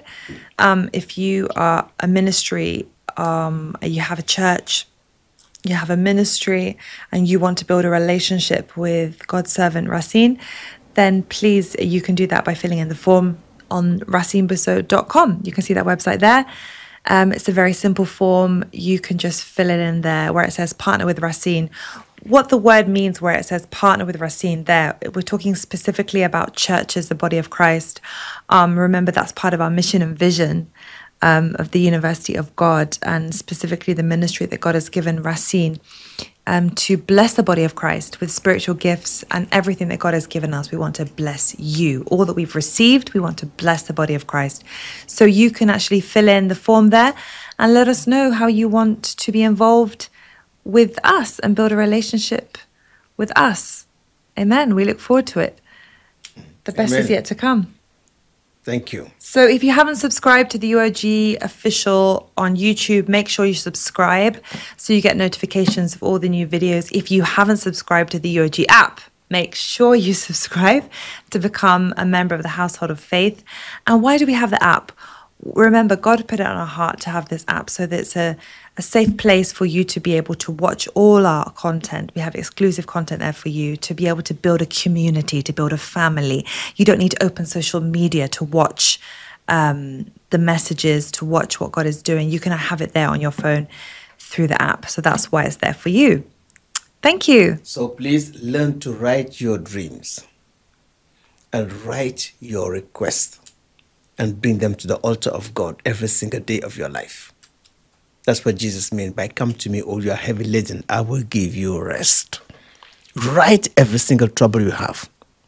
If you are a ministry, you have a church, you have a ministry, and you want to build a relationship with God's servant Racine, then please, you can do that by filling in the form on racinebusseau.com. You can see that website there. It's a very simple form. You can just fill it in there where it says partner with Racine. What the word means where it says partner with Racine there, we're talking specifically about churches, the body of Christ. Remember, that's part of our mission and vision of the University of God, and specifically the ministry that God has given Racine to bless the body of Christ with spiritual gifts and everything that God has given us. We want to bless you. All that we've received, we want to bless the body of Christ. So you can actually fill in the form there and let us know how you want to be involved with us and build a relationship with us. Amen. We look forward to it. The best is yet to come. Thank you. So if you haven't subscribed to the UOG official on YouTube, make sure you subscribe so you get notifications of all the new videos. If you haven't subscribed to the UOG app, make sure you subscribe to become a member of the household of faith. And why do we have the app? Remember, God put it on our heart to have this app so that it's a safe place for you to be able to watch all our content. We have exclusive content there for you to be able to build a community, to build a family. You don't need to open social media to watch the messages, to watch what God is doing. You can have it there on your phone through the app. So that's why it's there for you. Thank you. So please learn to write your dreams and write your requests and bring them to the altar of God every single day of your life. That's what Jesus meant by come to me, all you are heavy laden, I will give you rest. Write every single trouble you have.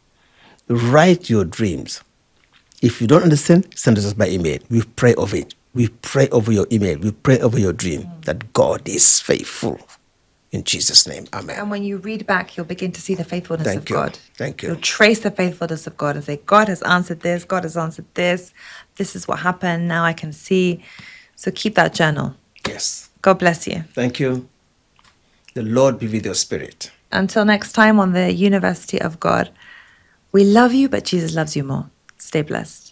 Write your dreams. If you don't understand, send us by email. We pray over it. We pray over your email. We pray over your dream that God is faithful. In Jesus' name, amen. And when you read back, you'll begin to see the faithfulness of God. Thank you. You'll trace the faithfulness of God and say, God has answered this. God has answered this. This is what happened. Now I can see. So keep that journal. Yes. God bless you. Thank you. The Lord be with your spirit. Until next time on the University of God, we love you, but Jesus loves you more. Stay blessed.